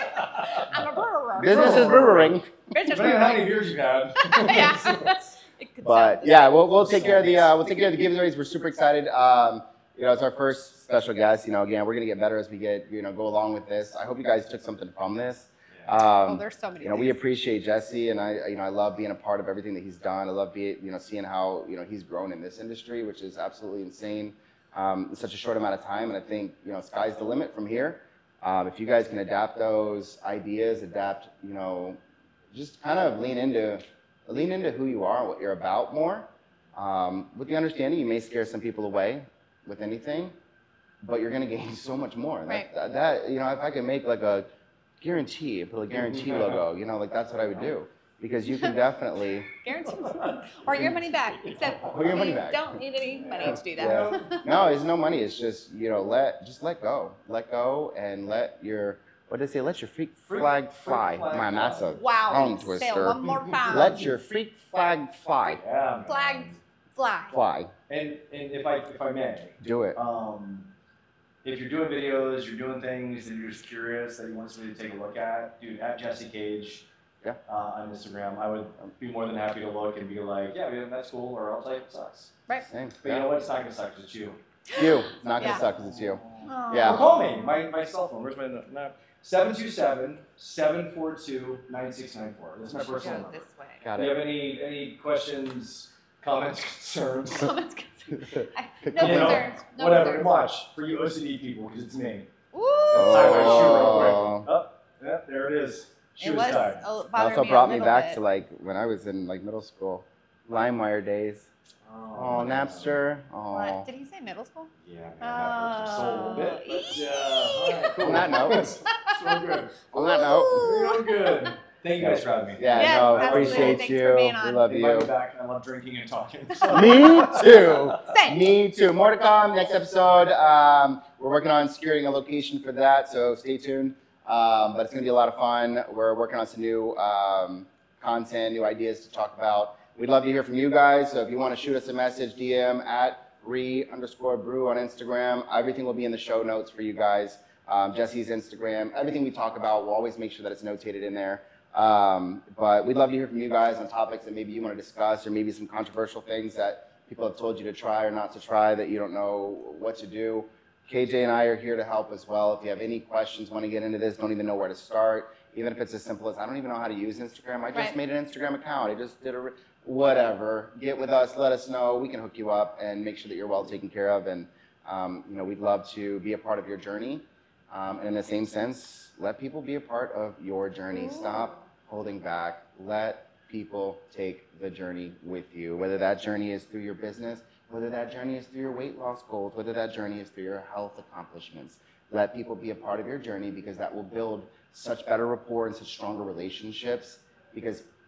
I'm a brewer. Business is brewing. Business Depending on how many brewing. beers you've had. Yeah. It could But sound yeah, the we'll, we'll take care of the uh, we'll take care of the giveaways. We're super excited. Um, you know, it's our first special guest. You know, again, we're gonna get better as we get you know go along with this. I hope you guys took something from this. same. Oh, Um, there's so many. you know, we things. appreciate Jesse, and I you know I love being a part of everything that he's done. I love being you know seeing how you know he's grown in this industry, which is absolutely insane um, in such a short amount of time. And I think you know sky's the limit from here. Um, if you guys can adapt those ideas, adapt you know, just kind of lean into lean into who you are and what you're about more. Um, with the understanding, you may scare some people away with anything, but you're going to gain so much more. That, Right. that, that, you know, if I could make like a guarantee, put a guarantee logo, you know, like that's what I would do. Because you can definitely, Guaranteed. Or your money back. Except Or your money we back. don't need any money to do that. Yeah. no, it's no money. It's just, you know, let, just let go. Let go and let your, what did they say? Let your freak Freak- flag freak fly. flag Man, that's a Wow. tongue Say it twister. one more time. Let your freak flag fly. Yeah. man. Flag fly. Fly. And and if I if I may, Do it. um, if you're doing videos, you're doing things that you're just curious that you want somebody to take a look at, dude, at Jesse Cage. Yeah. Uh, on Instagram, I would be more than happy to look and be like, yeah, man, that's cool, or else it sucks. Right. Same. But you know what? It's not gonna suck 'cause it's you. You. It's not going to Yeah. suck because it's you. Oh. Yeah. Or call me. My, my cell phone. Where's my number? seven two seven, seven four two, nine six nine four. That's my Should personal go number. this way. Got Do you it. have any any questions, comments, concerns? Comments, concerns. I- No You know, concerns. No Whatever. concerns. Watch for you O C D people, because it's me. Ooh. Tie my shoe real quick. Oh. Oh, yeah, there it is. Shoe It is was tied. a- bothering Also me brought a me little back bit. to like when I was in like middle school, LimeWire days. Oh, Napster. What? Oh. Did he say middle school? Yeah, man, that hurts your soul a little bit. But, uh, all right, cool. On that note. It's real good. On that note, Real good. Thank you guys for having me. yeah, Yes, no, absolutely. appreciate Thanks you. for being We on. love Invite me you. back. I love drinking and talking. Me too. Same. Me too. More to come next episode. Um, we're working on securing a location for that, so stay tuned. Um, but it's going to be a lot of fun. We're working on some new um, content, new ideas to talk about. We'd love to hear from you guys. So if you want to shoot us a message, D M at re underscore brew on Instagram. Everything will be in the show notes for you guys. Um, Jesse's Instagram. Everything we talk about, we'll always make sure that it's notated in there. Um, but we'd love to hear from you guys on topics that maybe you want to discuss, or maybe some controversial things that people have told you to try or not to try that you don't know what to do. K J and I are here to help as well. If you have any questions, want to get into this, don't even know where to start, even if it's as simple as I don't even know how to use Instagram. I just Right. made an Instagram account. I just did a re- whatever. Get with us, let us know. We can hook you up and make sure that you're well taken care of. And um, you know, we'd love to be a part of your journey. Um, and in the same sense, let people be a part of your journey. Stop holding back. Let people take the journey with you, whether that journey is through your business, whether that journey is through your weight loss goals, whether that journey is through your health accomplishments. Let people be a part of your journey, because that will build such better rapport and such stronger relationships, because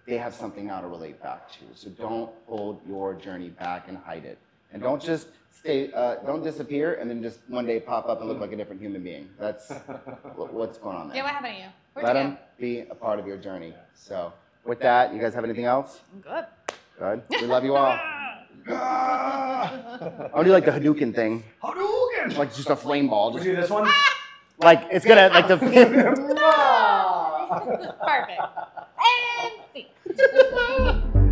they have something now to relate back to. So don't hold your journey back and hide it. And don't just stay, uh, don't disappear and then just one day pop up and look like a different human being. That's what's going on there. Yeah, what happened to you? Where'd Let you them be a part of your journey. So with that, you guys have anything else? go? I'm good. Good. We love you all. I want to do like the Hadouken thing. Hadouken! Like just a flame ball. We Just do this one? like it's gonna like the. Perfect. And see.